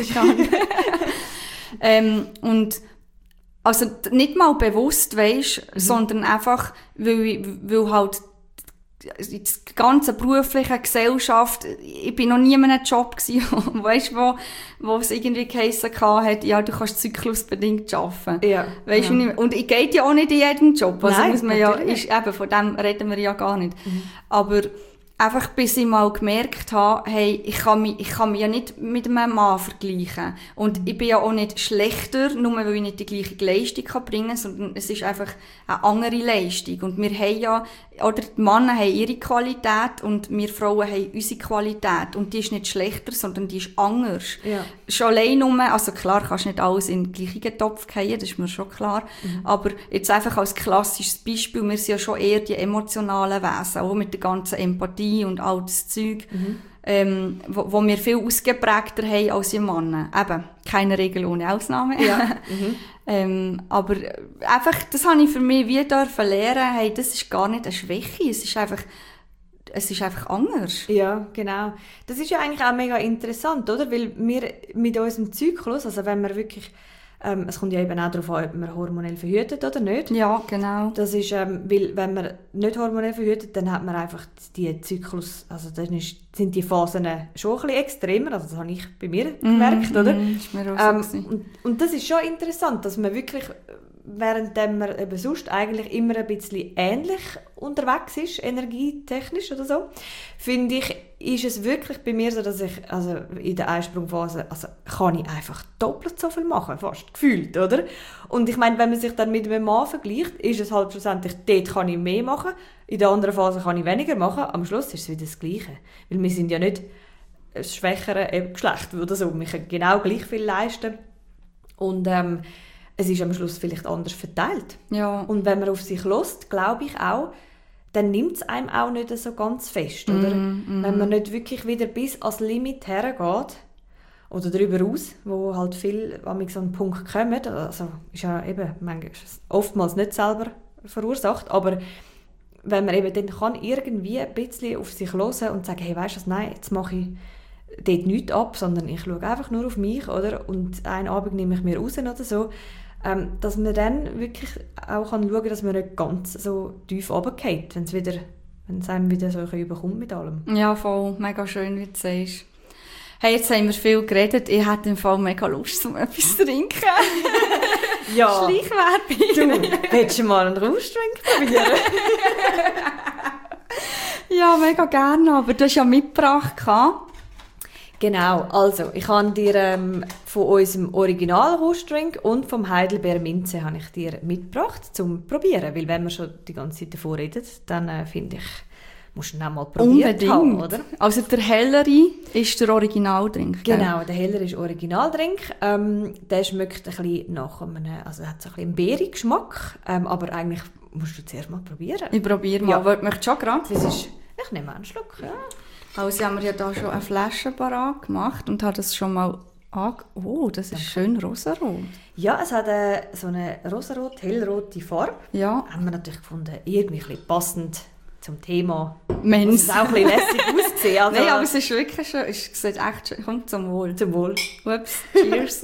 ähm, und also nicht mal bewusst, weisst, mhm. sondern einfach, weil, weil halt die ganze berufliche Gesellschaft, ich bin noch nie in einem Job gewesen, weißt du, wo, wo es irgendwie geheissen hat, ja, du kannst zyklusbedingt arbeiten. Ja. Weißt ja. du, und ich geht ja auch nicht in jedem Job, also Nein, muss man ja, ist, eben, von dem reden wir ja gar nicht. Mhm. Aber einfach bis ich mal gemerkt habe, hey, ich kann mich, ich kann mich ja nicht mit einem Mann vergleichen. Und ich bin ja auch nicht schlechter, nur weil ich nicht die gleiche Leistung kann bringen kann, sondern es ist einfach eine andere Leistung. Und wir haben ja, oder die Männer haben ihre Qualität und wir Frauen haben unsere Qualität. Und die ist nicht schlechter, sondern die ist anders. Ja. schon allein nur, also klar, kannst du nicht alles in den gleichen Topf fallen, das ist mir schon klar. Mhm. Aber jetzt einfach als klassisches Beispiel, wir sind ja schon eher die emotionalen Wesen, auch mit der ganzen Empathie und all das Zeug, mhm. ähm, wo, wo wir viel ausgeprägter haben als die Männer. Eben, keine Regel ohne Ausnahme. Ja. Mhm. ähm, aber einfach, das habe ich für mich wie dürfen lernen, hey, das ist gar nicht eine Schwäche, es ist einfach, es ist einfach anders. Ja, genau. Das ist ja eigentlich auch mega interessant, oder? Weil wir mit unserem Zyklus, also wenn wir wirklich, ähm, es kommt ja eben auch darauf an, ob man hormonell verhütet oder nicht. Ja, genau. Das ist, ähm, weil wenn man nicht hormonell verhütet, dann hat man einfach die Zyklus, also dann ist, sind die Phasen schon ein bisschen extremer, also das habe ich bei mir gemerkt, mm, oder? Mm, ist mir auch so ähm, und, und das ist schon interessant, dass man wirklich, während man eben sonst eigentlich immer ein bisschen ähnlich unterwegs ist, energietechnisch oder so, finde ich, ist es wirklich bei mir so, dass ich also in der Einsprungphase, also kann ich einfach doppelt so viel machen, fast gefühlt, oder? Und ich meine, wenn man sich dann mit einem Mann vergleicht, ist es halt schlussendlich, dort kann ich mehr machen, in der anderen Phase kann ich weniger machen, am Schluss ist es wieder das Gleiche. Weil wir sind ja nicht das schwächere Geschlecht oder so, wir können genau gleich viel leisten. Und ähm, es ist am Schluss vielleicht anders verteilt. Ja. Und wenn man auf sich hört, glaube ich auch, dann nimmt es einem auch nicht so ganz fest, oder? Mm, mm. Wenn man nicht wirklich wieder bis ans Limit hergeht oder darüber aus, wo halt viel an so einen Punkt kommen, also ist ja eben manchmal, oftmals nicht selber verursacht, aber wenn man eben dann kann irgendwie ein bisschen auf sich hören und sagen, hey, weisst du was, nein, jetzt mache ich dort nichts ab, sondern ich schaue einfach nur auf mich, oder? Und einen Abend nehme ich mir raus oder so, ähm, dass man dann wirklich auch kann schauen kann, dass man nicht ganz so tief runterfällt, wenn es wieder, wenn es einem wieder so ein bisschen überkommt mit allem. Ja, voll. Mega schön, wie du sagst. Hey, jetzt haben wir viel geredet. Ich hätte im Fall mega Lust, um etwas zu trinken. Ja. Schleichwerbung. Du, willst du mal einen Rauschdrink probieren? Ja, mega gerne, aber du hast ja mitgebracht. Genau, also ich habe dir ähm, von unserem Original-Rauschdrink und vom Heidelbeer Minze habe ich dir mitgebracht zum Probieren, weil wenn wir schon die ganze Zeit davor reden, dann äh, finde ich, musst du ihn auch mal probiert Unbedingt. haben, oder? Also der Helleri ist der Originaldrink. Genau, der Heller ist Originaldrink. Ähm, der schmeckt ein bisschen nach einem, also er hat so ein bisschen einen Beerengeschmack, ähm, aber eigentlich musst du zuerst mal probieren. Ich probiere mal, ja. Ich möchte schon gerade. Das ist, ich nehme einen Schluck, ja. Also haben wir ja da schon eine Flasche parat gemacht und hat das schon mal ange... Oh, das ist Danke. Schön rosarot. Ja, es hat eine, so eine rosarot, hellrote Farbe. Ja. Haben wir natürlich gefunden, irgendwie ein bisschen passend zum Thema. Mensch. Es ist auch ein bisschen lässig ausgesehen. Also nein, aber es ist wirklich schön. Es sieht echt schön. Kommt zum Wohl. Zum Wohl. Ups, cheers.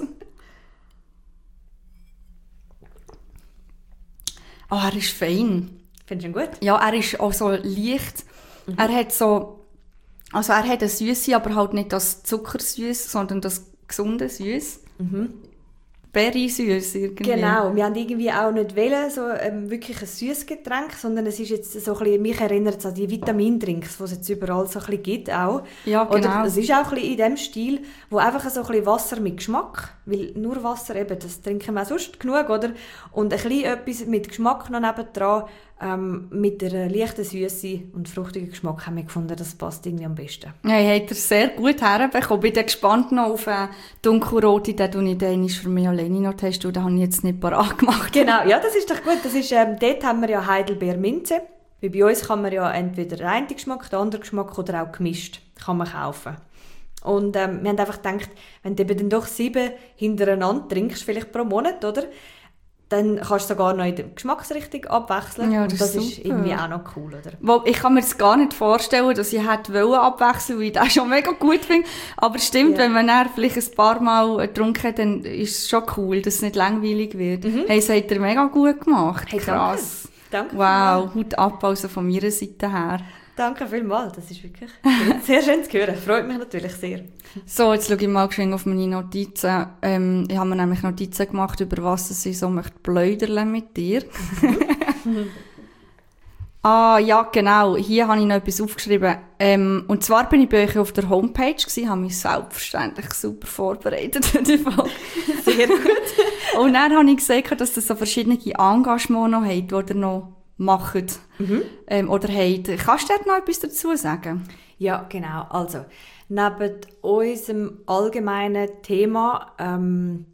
Oh, er ist fein. Findest du ihn gut? Ja, er ist auch so leicht. Mhm. Er hat so... Also er hat eine Süße, aber halt nicht das Zuckersüß, sondern das gesunde Süß. Mhm. Berry-süß irgendwie. Genau, wir haben irgendwie auch nicht wollen, so ähm, wirklich ein süßes Getränk, sondern es ist jetzt so ein bisschen, mich erinnert es an die Vitamindrinks, die es jetzt überall so ein bisschen gibt auch. Ja, genau. Oder es ist auch ein bisschen in dem Stil, wo einfach so ein bisschen Wasser mit Geschmack, weil nur Wasser eben, das trinken wir auch sonst genug, oder? Und ein bisschen etwas mit Geschmack noch nebendran, ähm, mit der leichten Süße und fruchtigen Geschmack haben wir gefunden, das passt irgendwie am besten. Ja, ich habe sehr gut herbekommen. Ich bin gespannt noch auf einen dunkelroten, den du nicht für mich alleine noch hast. Den habe ich jetzt nicht parat gemacht. Genau, ja, das ist doch gut. Das ist, ähm, dort haben wir ja Heidelbeer Minze. Weil bei uns kann man ja entweder den einen Geschmack, den anderen Geschmack oder auch gemischt kann man kaufen. Und ähm, wir haben einfach gedacht, wenn du eben dann doch sieben hintereinander trinkst, vielleicht pro Monat, oder? Dann kannst du sogar noch in der Geschmacksrichtung abwechseln. Ja, das, und das ist, ist irgendwie auch noch cool, oder? Wo, ich kann mir das gar nicht vorstellen, dass ich hätte wollen abwechseln, weil ich das schon mega gut finde. Aber es stimmt, ja. Wenn man dann vielleicht ein paar Mal getrunken hat, dann ist es schon cool, dass es nicht langweilig wird. Mhm. Hey, das hat er mega gut gemacht. Hey, krass. Danke. Danke wow, Hut ab, also von meiner Seite her. Danke vielmals, das ist wirklich sehr schön zu hören. Freut mich natürlich sehr. So, jetzt schaue ich mal geschwind auf meine Notizen. Ähm, ich habe mir nämlich Notizen gemacht, über was ich so möchte pläudern mit dir. Mhm. ah, ja, genau. Hier habe ich noch etwas aufgeschrieben. Ähm, und zwar bin ich bei euch auf der Homepage gewesen, habe mich selbstverständlich super vorbereitet für die Folge. Sehr gut. Und dann habe ich gesehen, dass ihr so verschiedene Engagements noch habt, die ihr noch machen Mhm. ähm, oder haben. Kannst du dort noch etwas dazu sagen? Ja, genau. Also, neben unserem allgemeinen Thema ähm,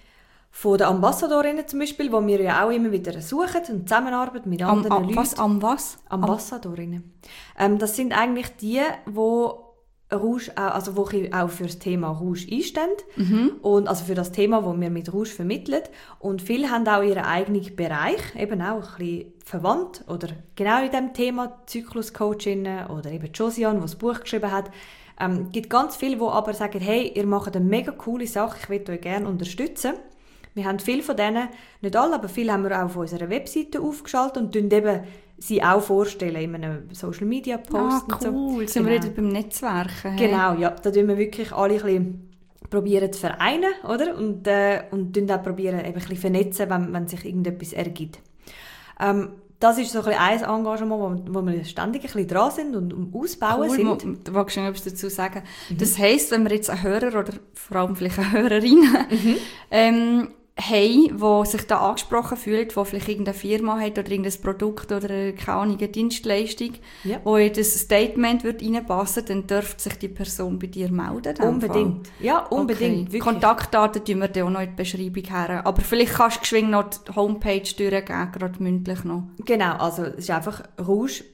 von den Ambassadorinnen zum Beispiel, wo wir ja auch immer wieder suchen und zusammenarbeiten mit Am, anderen am, Leuten. was? Am was? Ambassadorinnen. Ähm, das sind eigentlich die, die Rouge, auch- also wo auch für das Thema Rouge einstehen. Mhm. Und also für das Thema, das wir mit Rouge vermitteln. Und viele haben auch ihren eigenen Bereich, eben auch ein bisschen verwandt oder genau in diesem Thema, Zyklus-Coachinnen oder eben Josiane, die das Buch geschrieben hat. Es ähm, gibt ganz viele, die aber sagen, hey, ihr macht eine mega coole Sache, ich möchte euch gerne unterstützen. Wir haben viele von denen, nicht alle, aber viele haben wir auch auf unserer Webseite aufgeschaltet und tun eben sie auch vorstellen in einem Social Media Post. Ah, cool. Und so. Sind wir Genau. wieder beim Netzwerken. Hey? Genau, ja. Da tun wir wirklich alle ein bisschen probieren zu vereinen, oder? Und, äh, und tun auch probieren, eben ein bisschen vernetzen, wenn, wenn sich irgendetwas ergibt. Ähm, das ist so ein, bisschen ein Engagement, wo, wo wir ständig ein bisschen dran sind und um Ausbauen Cool, sind. mo- da magst du noch etwas dazu sagen. Mhm. Das heisst, wenn wir jetzt einen Hörer oder vor allem vielleicht eine Hörerin Mhm. ähm, haben, die sich da angesprochen fühlt, die vielleicht irgendeine Firma hat oder irgendein Produkt oder eine, keine Ahnung, eine Dienstleistung, Ja. wo in das Statement wird reinpassen, dann dürfte sich die Person bei dir melden. in dem Unbedingt. Ja, Fall. unbedingt. Okay. Wirklich. Kontaktdaten tun wir dann auch noch in die Beschreibung her. Aber vielleicht kannst du geschwind noch die Homepage durchgeben, gerade mündlich noch. Genau, also es ist einfach rouge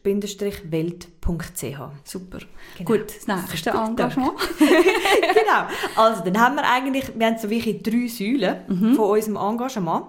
welt punkt c h. Super. Genau. Gut, das nächste Gut, Engagement. Genau. Also, dann haben wir eigentlich, wir haben so wirklich drei Säulen Mhm. von unserem Engagement.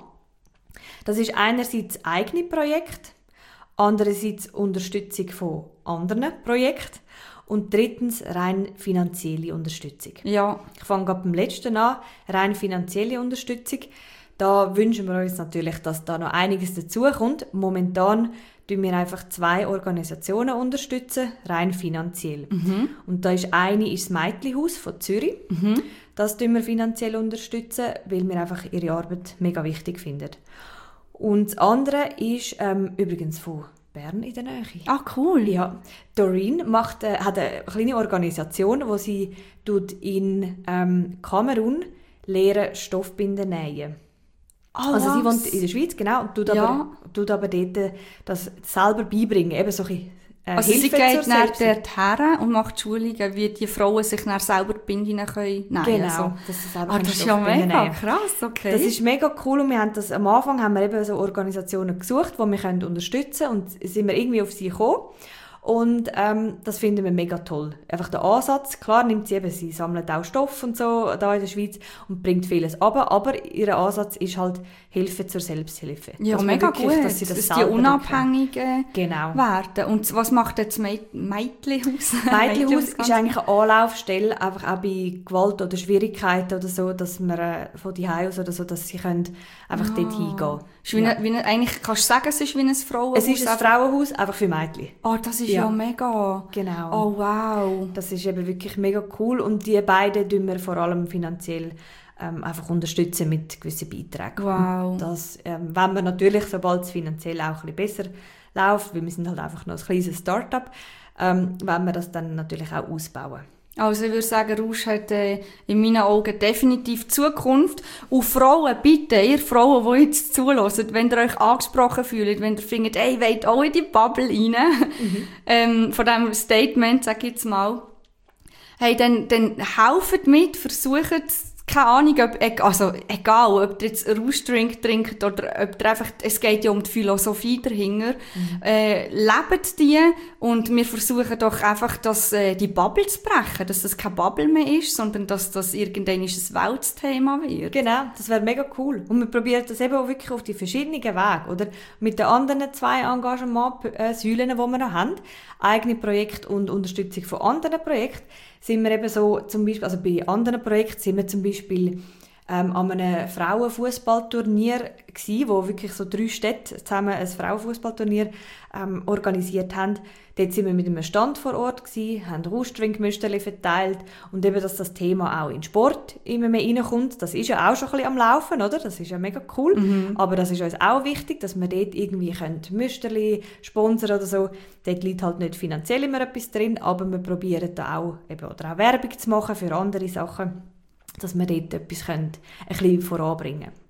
Das ist einerseits eigene Projekte, andererseits Unterstützung von anderen Projekten und drittens rein finanzielle Unterstützung. Ja, Ich fange gerade beim letzten an, rein finanzielle Unterstützung. Da wünschen wir uns natürlich, dass da noch einiges dazukommt. Momentan tun wir einfach zwei Organisationen unterstützen, rein finanziell. Mhm. Und da ist eine ist das Mädchenhaus von Zürich. Mhm. Das tun wir finanziell unterstützen, weil wir einfach ihre Arbeit mega wichtig finden. Und das andere ist ähm, übrigens von Bern in der Nähe. Ah, cool. Ja, Doreen macht, äh, hat eine kleine Organisation, wo sie tut in ähm, Kamerun lehren Stoffbinden nähen. Ah, Also sie was? wohnt in der Schweiz, genau, und tut, Ja. aber, tut aber dort äh, das selber beibringen, eben so ein bisschen, äh, Also sie Hilfe geht zur dann Selbsthilfe. dort her und macht Schulungen, wie die Frauen sich dann selber die Binden können nähen. Genau, Also. dass sie selber Ah, können das ist ja Stoffbinden mega nähen. krass, okay. Das ist mega cool und wir haben das, am Anfang haben wir eben so Organisationen gesucht, die wir können unterstützen können und sind wir irgendwie auf sie gekommen. Und ähm, das finden wir mega toll. Einfach der Ansatz, klar nimmt sie eben, sie sammelt auch Stoff und so da in der Schweiz und bringt vieles runter, aber ihr Ansatz ist halt Hilfe zur Selbsthilfe. ja, Dass man mega wirklich- gut, dass sie das dass die selber unabhängig äh, können. Genau. werden. Und was macht jetzt Mäd- Mädchenhaus? Mädchenhaus ist ganz- eigentlich eine Anlaufstelle, einfach auch bei Gewalt oder Schwierigkeiten oder so, dass man äh, von die aus oder so, dass sie können einfach dort hingehen. Ist wie Ja. eine, wie eine, eigentlich kannst du sagen, es ist wie ein Frauenhaus. Es ist ein einfach- Frauenhaus, einfach für Mädchen. Ah, das ist ja, Ja. mega. Genau. Oh, wow. Das ist eben wirklich mega cool und die beiden tun wir vor allem finanziell ähm, einfach unterstützen mit gewissen Beiträgen. Wow. Und das ähm, wollen wir natürlich, sobald es finanziell auch ein bisschen besser läuft, weil wir sind halt einfach noch ein kleines Start-up, ähm, wollen wir das dann natürlich auch ausbauen. Also ich würde sagen, Rouge hat äh, in meinen Augen definitiv Zukunft. Und Frauen, bitte, ihr Frauen, die jetzt zuhören, wenn ihr euch angesprochen fühlt, wenn ihr findet, ey, ich will auch in die Bubble rein, Mhm. ähm, von diesem Statement, sag ich jetzt mal, hey, dann, dann helft mit, versucht, keine Ahnung, ob, eg- also egal, ob ihr jetzt Rouge-Drink trinkt oder ob ihr einfach, es geht ja um die Philosophie dahinter, Mhm. äh, lebt die und wir versuchen doch einfach, dass äh, die Bubble zu brechen, dass das keine Bubble mehr ist, sondern dass das irgendwann ein Weltthema wird. Genau, das wäre mega cool. Und wir probieren das eben auch wirklich auf die verschiedenen Wege, oder? Mit den anderen zwei Engagement-Säulen, die wir noch haben, eigene Projekte und Unterstützung von anderen Projekten, sind wir eben so, zum Beispiel, also bei anderen Projekten sind wir zum Beispiel ähm, an einem Frauenfußballturnier gsi, wo wirklich so drei Städte zusammen ein Frauenfußballturnier ähm, organisiert haben. Dort sind wir mit einem Stand vor Ort gsi, haben Rouge-Trinkmüsterchen verteilt und eben, dass das Thema auch in Sport immer mehr reinkommt. Das ist ja auch schon ein bisschen am Laufen, oder? Das ist ja mega cool. Mhm. Aber das ist uns auch wichtig, dass wir dort irgendwie können Müsterli sponsern oder so. Dort liegt halt nicht finanziell immer etwas drin, aber wir probieren da auch, eben, oder auch Werbung zu machen für andere Sachen, dass wir dort etwas können, ein bisschen voranbringen können.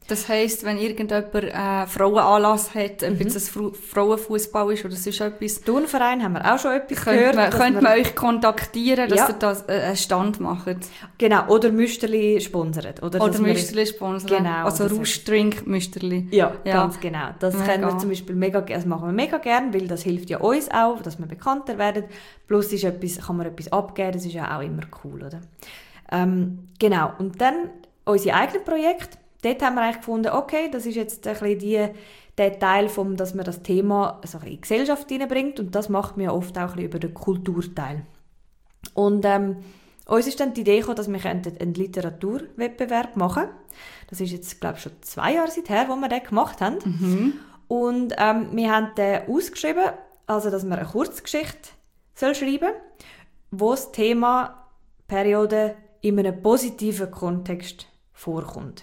Das heisst, wenn irgendjemand äh, Frauenanlass hat, ob mhm. jetzt es Fr- Frauenfußball ist oder sonst etwas. Turnverein haben wir auch schon etwas könnt gehört. Man, könnt man euch kontaktieren, dass ja. ihr das äh, einen Stand macht? Genau, oder Müsterli sponsert. Oder, oder Müsterli sponsern. Genau. Also Rauschdrink Müsterli. Ja, ja, ganz genau. Das mega. können wir zum Beispiel mega, das machen wir mega gerne, weil das hilft ja uns auch, dass wir bekannter werden. Plus ist etwas, kann man etwas abgeben, das ist ja auch immer cool, oder? Ähm, genau, und dann unsere eigenen Projekte. Dort haben wir eigentlich gefunden, okay, das ist jetzt ein bisschen die, der Teil, vom, dass man das Thema also in die Gesellschaft hineinbringt, und das macht man ja oft auch ein bisschen über den Kulturteil. Und ähm, uns ist dann die Idee gekommen, dass wir einen Literaturwettbewerb machen können. Das ist jetzt, glaube ich, schon zwei Jahre her, wo wir den gemacht haben. Mhm. Und ähm, wir haben den ausgeschrieben, also dass man eine Kurzgeschichte soll schreiben soll, wo das Thema Periode in einem positiven Kontext vorkommt.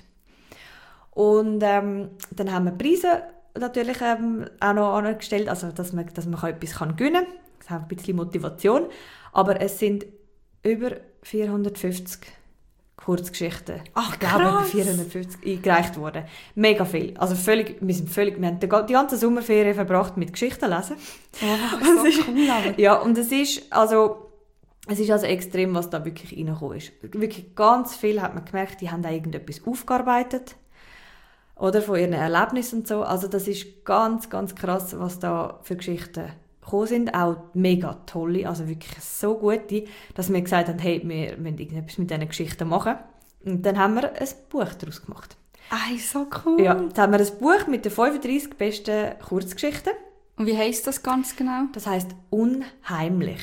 Und ähm, dann haben wir Preise natürlich ähm, auch noch angestellt, also dass man, dass man etwas gewinnen kann. Das hat ein bisschen Motivation. Aber es sind über vierhundertfünfzig Kurzgeschichten. Ach, ich glaube, krass. über vierhundertfünfzig eingereicht worden. Mega viel. Also völlig, wir sind völlig, wir haben die ganze Sommerferien verbracht mit Geschichten lesen. Oh, so ist, cool, aber. Ja, und es ist, also, es ist also extrem, was da wirklich reingekommen ist. Wirklich ganz viel hat man gemerkt, die haben da irgendetwas aufgearbeitet. Oder von ihren Erlebnissen und so. Also das ist ganz, ganz krass, was da für Geschichten gekommen sind. Auch mega tolle, also wirklich so gute, dass wir gesagt haben, hey, wir müssen irgendetwas mit diesen Geschichten machen. Und dann haben wir ein Buch daraus gemacht. Ay, so cool. Ja, dann haben wir ein Buch mit den fünfunddreissig besten Kurzgeschichten. Und wie heisst das ganz genau? Das heisst «Unheimlich».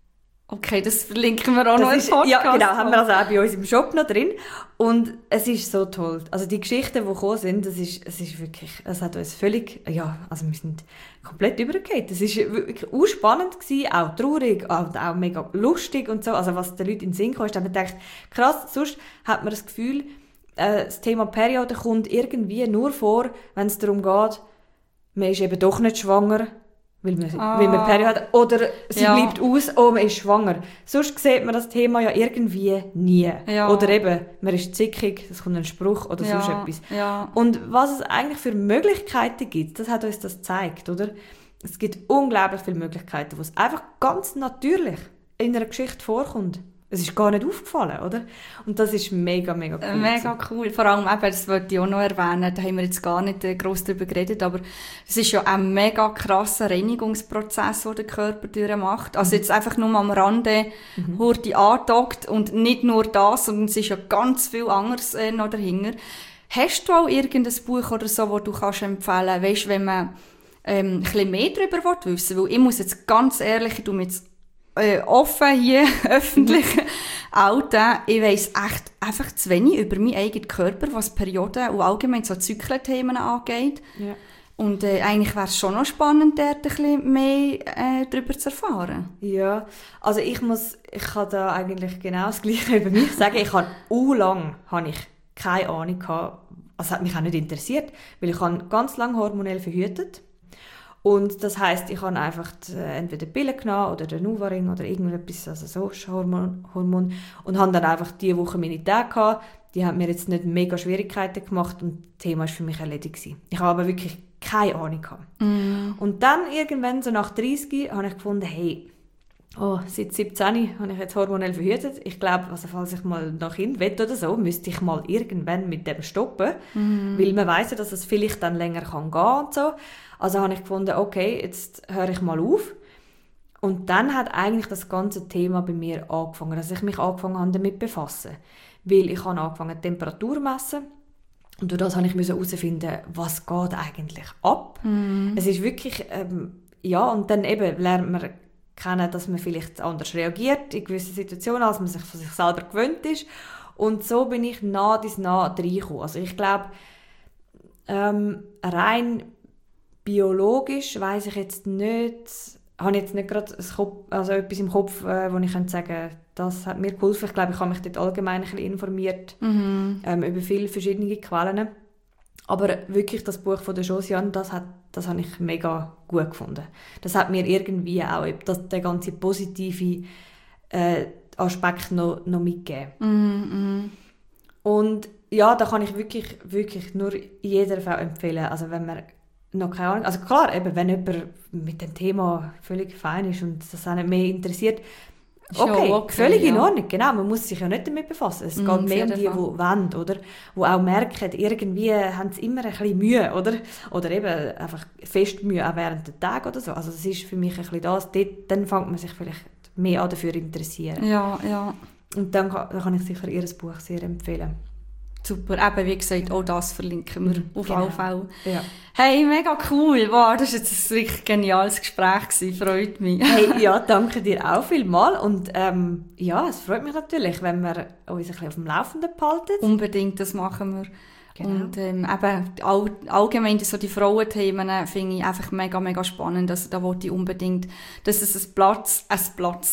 Okay, das verlinken wir auch das noch im ist, Podcast. Ja, genau, haben wir also auch bei uns im Shop noch drin. Und es ist so toll. Also die Geschichten, die gekommen sind, das ist, es ist wirklich, es hat uns völlig, ja, also wir sind komplett übergegangen. Es war wirklich auch spannend gewesen, auch traurig, auch, auch mega lustig und so. Also was den Leuten in den Sinn kam, ist, dass man denkt, krass, sonst hat man das Gefühl, äh, das Thema Periode kommt irgendwie nur vor, wenn es darum geht, man ist eben doch nicht schwanger, weil man, ah. weil man Periode hat, oder sie ja. bleibt aus, oh, man ist schwanger. Sonst sieht man das Thema ja irgendwie nie. Ja. Oder eben, man ist zickig, es kommt ein Spruch oder ja. sonst etwas. Ja. Und was es eigentlich für Möglichkeiten gibt, das hat uns das gezeigt, oder? Es gibt unglaublich viele Möglichkeiten, wo es einfach ganz natürlich in einer Geschichte vorkommt. Es ist gar nicht aufgefallen, oder? Und das ist mega, mega cool. Äh, mega cool. Vor allem, eben, das wollte ich auch noch erwähnen, da haben wir jetzt gar nicht äh, gross darüber geredet, aber es ist ja ein mega krasser Reinigungsprozess, den der Körper durchmacht. Also jetzt einfach nur am Rande mhm. Hurti andockt und nicht nur das, sondern es ist ja ganz viel anderes äh, noch dahinter. Hast du auch irgendein Buch oder so, das du kannst empfehlen, weißt, wenn man ähm, ein bisschen mehr darüber wissen will? Weil ich muss jetzt ganz ehrlich, ich tu mir jetzt Äh, offen hier, öffentlich outen. Ich weiss echt einfach zu wenig über meinen eigenen Körper, was Perioden und allgemein so Zyklenthemen angeht. Ja. Und äh, eigentlich wäre es schon noch spannend, dort ein bisschen mehr äh, darüber zu erfahren. Ja, also ich muss, ich kann da eigentlich genau das Gleiche über mich sagen. Ich habe u lang habe ich keine Ahnung gehabt, also hat mich auch nicht interessiert, weil ich habe ganz lange hormonell verhütet. Und das heisst, ich habe einfach die, entweder die Pille genommen oder den NuvaRing oder irgendetwas, also so Hormon, Hormon und habe dann einfach diese Woche meine Tage gehabt. Die haben mir jetzt nicht mega Schwierigkeiten gemacht und das Thema war für mich erledigt gewesen. Ich habe aber wirklich keine Ahnung gehabt. Mm. Und dann irgendwann, so nach dreißig, habe ich gefunden, hey, oh, seit siebzehn habe ich jetzt hormonell verhütet. Ich glaube, also falls ich mal noch Kind will oder so, müsste ich mal irgendwann mit dem stoppen, mm. weil man weiss ja, dass es vielleicht dann länger kann gehen und so. Also habe ich gefunden, okay, jetzt höre ich mal auf. Und dann hat eigentlich das ganze Thema bei mir angefangen, dass ich mich angefangen habe damit befassen. Weil ich habe angefangen Temperatur zu messen und durch das habe ich herausfinden, was geht eigentlich ab. Mm. Es ist wirklich, ähm, ja, und dann eben lernt man kennen, dass man vielleicht anders reagiert in gewissen Situationen, als man sich von sich selber gewöhnt ist. Und so bin ich nah bis nah reingekommen. Also ich glaube, ähm, rein biologisch weiss ich jetzt nicht, habe ich jetzt nicht gerade also etwas im Kopf, äh, wo ich könnte sagen, das hat mir geholfen. Ich glaube, ich habe mich dort allgemein ein bisschen informiert Mhm. ähm, über viele verschiedene Quellen. Aber wirklich das Buch von der Josiane, das, hat, das habe ich mega gut gefunden. Das hat mir irgendwie auch das, den ganzen positiven äh, Aspekt noch, noch mitgegeben. Mhm. Und ja, da kann ich wirklich, wirklich nur jeder Frau empfehlen. Also wenn man noch keine Ahnung, also klar, eben, wenn jemand mit dem Thema völlig fein ist und das auch nicht mehr interessiert, okay, okay völlig ja. in Ordnung, genau, man muss sich ja nicht damit befassen. Es mm, geht mehr um die, die wollen, oder? Die auch merken, irgendwie haben sie immer ein bisschen Mühe, oder? Oder eben einfach fest Mühe, auch während der Tage oder so. Also das ist für mich ein bisschen das, dort, dann fängt man sich vielleicht mehr an dafür interessieren. Ja, ja. Und dann kann, dann kann ich sicher ihr Buch sehr empfehlen. Super, eben wie gesagt, auch das verlinken wir mhm, auf genau. alle Fälle. Ja. Hey, mega cool, wow, das war jetzt ein richtig geniales Gespräch gewesen, freut mich. Hey, ja, danke dir auch vielmals und ähm, ja, es freut mich natürlich, wenn wir uns ein bisschen auf dem Laufenden behalten. Unbedingt, das machen wir. Genau. Und ähm, eben all, allgemein so die Frauenthemen finde ich einfach mega, mega spannend. Also da wollte ich unbedingt, dass es einen Platz, einen Platz,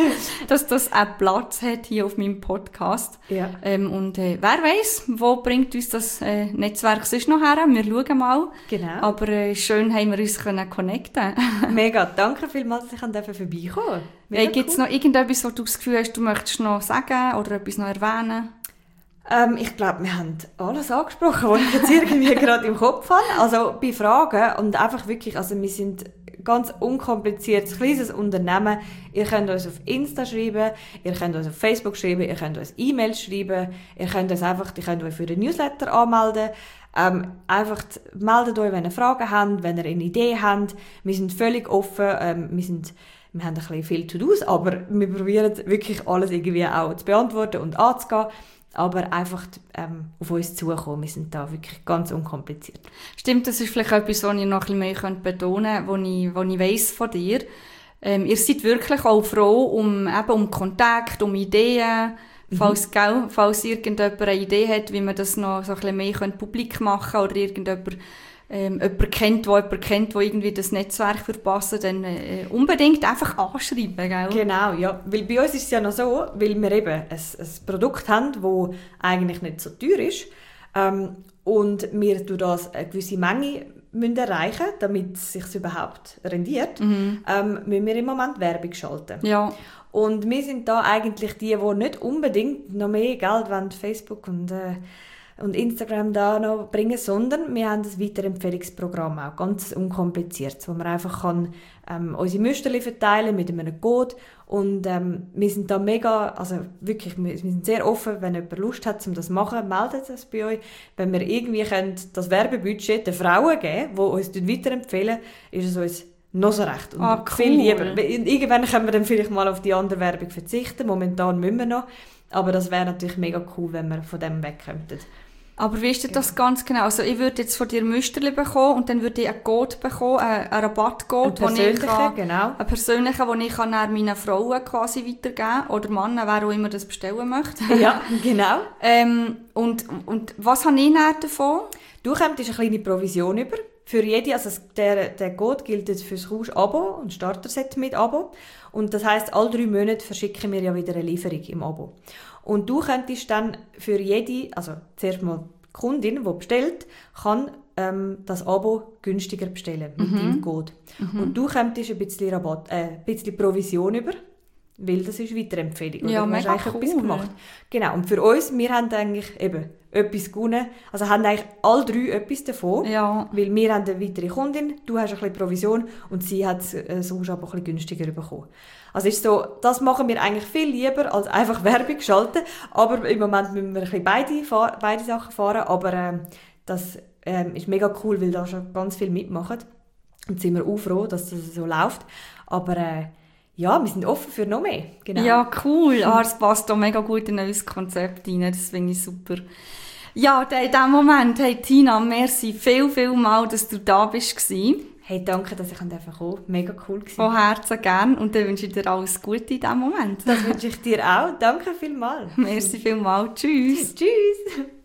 dass das einen Platz hat hier auf meinem Podcast. Ja. Ähm, und äh, wer weiss, wo bringt uns das äh, Netzwerk sonst noch her? Wir schauen mal. Genau. Aber äh, schön haben wir uns können connecten. Mega, danke vielmals, dass ich vorbeikommen durfte. Hey, gibt es cool. noch irgendetwas, wo du das Gefühl hast, du möchtest noch sagen oder etwas noch erwähnen? Ähm, ich glaube, wir haben alles angesprochen, was ich jetzt irgendwie gerade im Kopf habe. Also bei Fragen und einfach wirklich, also wir sind ganz unkompliziert, ein kleines Unternehmen. Ihr könnt uns auf Insta schreiben, ihr könnt uns auf Facebook schreiben, ihr könnt uns E-Mails schreiben, ihr könnt uns einfach, ihr könnt euch für den Newsletter anmelden. Ähm, einfach meldet euch, wenn ihr Fragen habt, wenn ihr eine Idee habt. Wir sind völlig offen, ähm, wir sind wir haben ein bisschen viel To-Dos, aber wir probieren wirklich alles irgendwie auch zu beantworten und anzugehen. Aber einfach ähm, auf uns zukommen. Wir sind da wirklich ganz unkompliziert. Stimmt, das ist vielleicht etwas, was ich noch ein bisschen mehr betonen könnte, was ich, was ich weiss von dir. Ähm, ihr seid wirklich auch froh um, eben um Kontakt, um Ideen. Mhm. Falls, gell, falls irgendjemand eine Idee hat, wie man das noch so ein bisschen mehr publik machen könnte oder irgendjemand ähm, jemand kennt, der jemand kennt, der irgendwie das Netzwerk verpasst, dann äh, unbedingt einfach anschreiben, gell? Genau, ja. Weil bei uns ist es ja noch so, weil wir eben ein, ein Produkt haben, das eigentlich nicht so teuer ist ähm, und wir durch das eine gewisse Menge müssen erreichen müssen, damit es sich überhaupt rendiert, mhm. ähm, müssen wir im Moment Werbung schalten. Ja. Und wir sind da eigentlich die, die nicht unbedingt noch mehr Geld wollen, Facebook und äh, und Instagram da noch bringen, sondern wir haben ein Weiterempfehlungsprogramm auch, ganz unkompliziert, wo man einfach kann, ähm, unsere Müsterchen verteilen mit einem Code und ähm, wir sind da mega, also wirklich, wir, wir sind sehr offen, wenn jemand Lust hat, um das zu machen, meldet es bei euch. Wenn wir irgendwie können, das Werbebudget den Frauen geben, die uns weiterempfehlen, ist es uns noch so recht und ah, cool. viel lieber. Irgendwann können wir dann vielleicht mal auf die andere Werbung verzichten, momentan müssen wir noch, aber das wäre natürlich mega cool, wenn wir von dem wegkommen. Aber wie ist denn das ganz genau? Also ich würde jetzt von dir Müsterli bekommen und dann würde ich einen Code bekommen, einen Rabattcode, einen persönlichen, genau. Einen persönlichen, den ich kann dann meinen Frauen quasi weitergeben kann oder Männern, wer auch immer das bestellen möchte. Ja, genau. ähm, und, und was habe ich dann davon? Du kommst eine kleine Provision über. Für jede, also der, der Code gilt jetzt für das Rausch-Abo und Starter-Set mit Abo. Und das heisst, alle drei Monate verschicken wir ja wieder eine Lieferung im Abo. Und du könntest dann für jede, also zuerst mal die Kundin, die bestellt, kann ähm, das Abo günstiger bestellen mit mhm. deinem Code. Mhm. Und du könntest ein bisschen, Rabatt, äh, ein bisschen Provision über, weil das ist Weiterempfehlung. Ja, oder? mega cool. Etwas gemacht. Genau, und für uns, wir haben eigentlich eben etwas gewonnen. Also haben eigentlich alle drei etwas davon. Ja. Weil wir haben eine weitere Kundin, du hast ein bisschen Provision und sie hat es äh, sonst aber ein bisschen günstiger bekommen. Also ist so, das machen wir eigentlich viel lieber, als einfach Werbung schalten. Aber im Moment müssen wir ein bisschen beide, fahr- beide Sachen fahren. Aber äh, das äh, ist mega cool, weil da schon ganz viel mitmachen. Und sind wir auch froh, dass das so läuft. Aber äh, ja, wir sind offen für noch mehr. Genau. Ja, cool. Ah, das passt auch mega gut in unser Konzept rein. Das finde ich super. Ja, in diesem Moment, hey Tina, merci viel, viel mal, dass du da bist. Hey, danke, dass ich kommen durfte. Mega cool gewesen. Von Herzen gern. Und dann wünsche ich dir alles Gute in diesem Moment. Das wünsche ich dir auch. Danke vielmals. Merci vielmals. Tschüss. Tschüss.